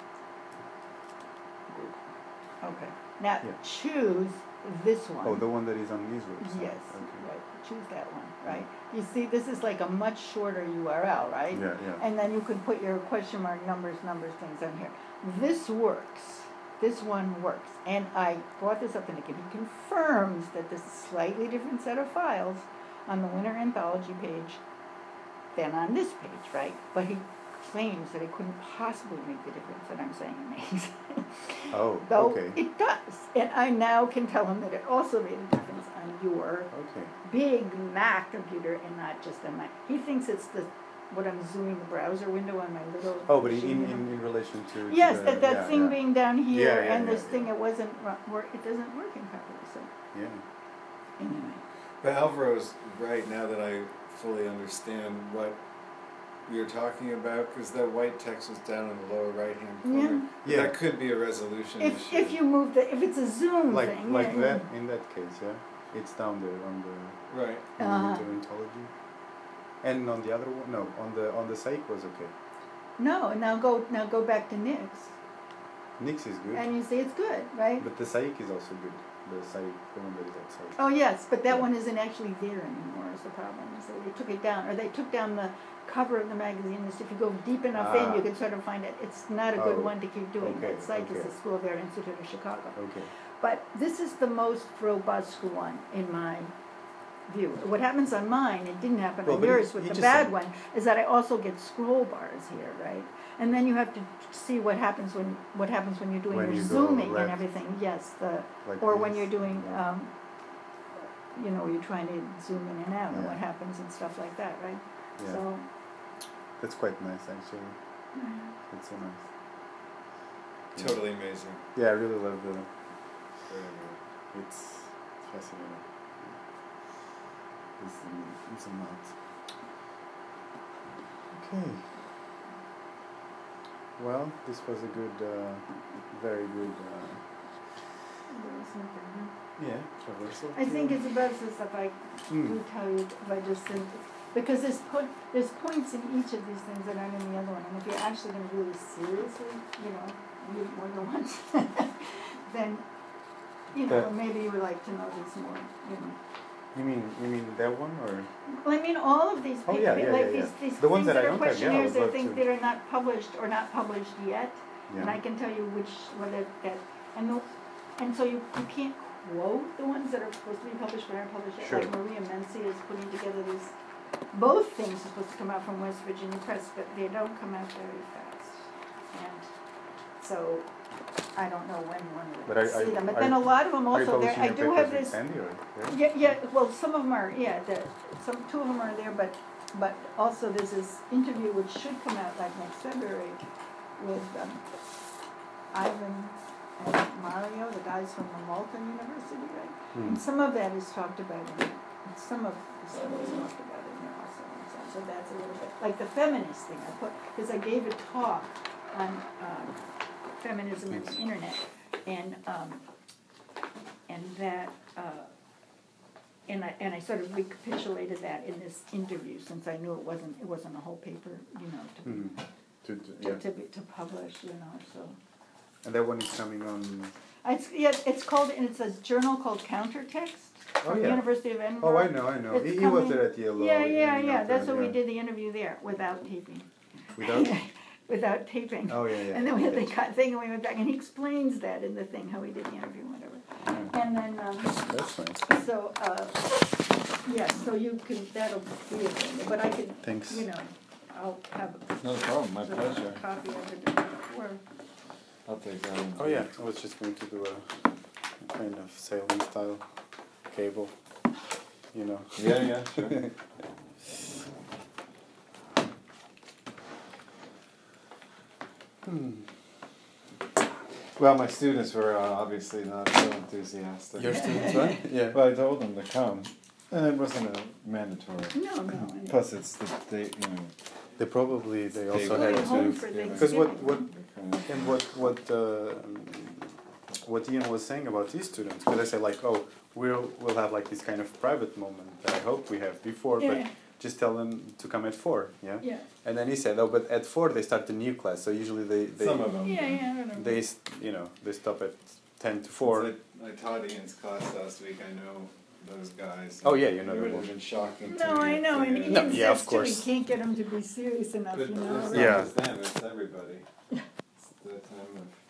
Google. Okay. Now Yeah. choose this one. Oh, the one that is on his website. Yes, Okay. right. Choose that one, right? You see, this is like a much shorter URL, right? Yeah, yeah. And then you can put your question mark numbers, things on here. This works. This one works. And I brought this up to Nick, and he confirms that this is a slightly different set of files on the Winter Anthology page than on this page, right? But he claims that it couldn't possibly make the difference that I'm saying it makes. Oh, Though okay. it does. And I now can tell him that it also made a difference on your Okay. big Mac computer and not just a Mac. He thinks it's what I'm zooming the browser window on my little Oh, but machine, you know? in relation to. Yes, the, that yeah, thing yeah. being down here Yeah, yeah, and this yeah, thing, yeah. it wasn't work. It doesn't work in properly. So Yeah. anyway, But Alvaro's right now that I fully understand what you're talking about, because that white text was down in the lower right-hand corner. Yeah. That could be a resolution if issue. you move if it's a zoom Like thing, like yeah, that in that case, yeah. It's down there on the Right. Uh-huh. ontology. And on the other one, no, on the site was okay. No, now go back to Nix, Nix is good, and you see it's good, right? but the Saik is also good. The Saik, the one that is outside. Oh yes, but that Yeah. one isn't actually there anymore. Is the problem? So they took it down, or they took down the cover of the magazine. If you go deep enough in, you can sort of find it. It's not a good Oh, one to keep doing. okay, That site is okay. the School of Art Institute of Chicago. Okay. But this is the most robust one in my view. What happens on mine, it didn't happen Well, on but yours you with the just bad said- one, is that I also get scroll bars here, right? And then you have to see what happens when you're doing When your you go zooming and left. everything. Yes, Like or when this, you're doing, yeah. you're trying to zoom in and out and Yeah. what happens and stuff like that, right? Yeah. So, That's quite nice actually. It's so nice. Yeah. Totally amazing. Yeah, I really love the. Very good. It's fascinating. It's a lot. Okay. Well, this was a good, very good. Yeah, traversal. I think it's about the stuff I Mm. do tell you if I just think, because there's points in each of these things that aren't in the other one, and if you're actually going to really seriously, read it more than once, then, But- maybe you would like to know this more, You mean that one or? Well, I mean, all of these Oh, papers, yeah, yeah, like yeah, these yeah. things The ones that I are don't have, yeah, I questionnaires, would they're love things to. that are not published or not published yet, and I Yeah. can tell you whether that, and so you can't quote the ones that are supposed to be published but aren't published yet. Sure. Like Maria Menzi is putting together this, both things are supposed to come out from West Virginia Press, but they don't come out very fast. And so I don't know when one But will see them. But then a lot of them also there. I do have this. Yeah. Well, some of them are. Yeah. Two of them are there, but also there's this interview which should come out like next February with Ivan and Mario, the guys from the Malta University, right? And some of that is talked about in some of the stuff is talked about in there also. So that's a little bit like the feminist thing I put because I gave a talk on feminism and the internet, and that and I sort of recapitulated that in this interview since I knew it wasn't a whole paper, you know, to publish, you know. So. And that one is coming on. It's a journal called Countertext from the University of Edinburgh. Oh, I know. He was there at Yale. Yeah. That's what we did the interview there without taping. Without taping. Oh, yeah. And then we had the thing, and we went back, and he explains that in the thing, how he did the interview, whatever. Yeah. And then, that's nice. So, so you can, that'll be a thing, but I can, Thanks. you know, I'll have No problem, my pleasure. a copy of it before. I'll take that one. Oh yeah, I was just going to do a kind of sailing style cable, you know. Yeah, sure. Well, my students were obviously not so enthusiastic. Your students, right? Yeah. Well, I told them to come, and it wasn't a mandatory. No. Plus, it's the date, you know. They also Going had home to. for Because Thanksgiving. what Ian was saying about his students, because I said like, oh, we'll have like this kind of private moment that I hope we have before, but just tell them to come at 4, yeah. Yeah. And then he said, oh, but at 4 they start a new class, so usually they Some of them. Yeah, I don't know. they stop at 10 to 4. I taught Ian's class last week. I know those guys. Oh yeah, you know It would them. have been shocking. No, to me I know, if and they- Ian No, yeah, of says too, course. he can't get them to be serious enough, But you know. it's right? not just them, it's everybody. It's the time of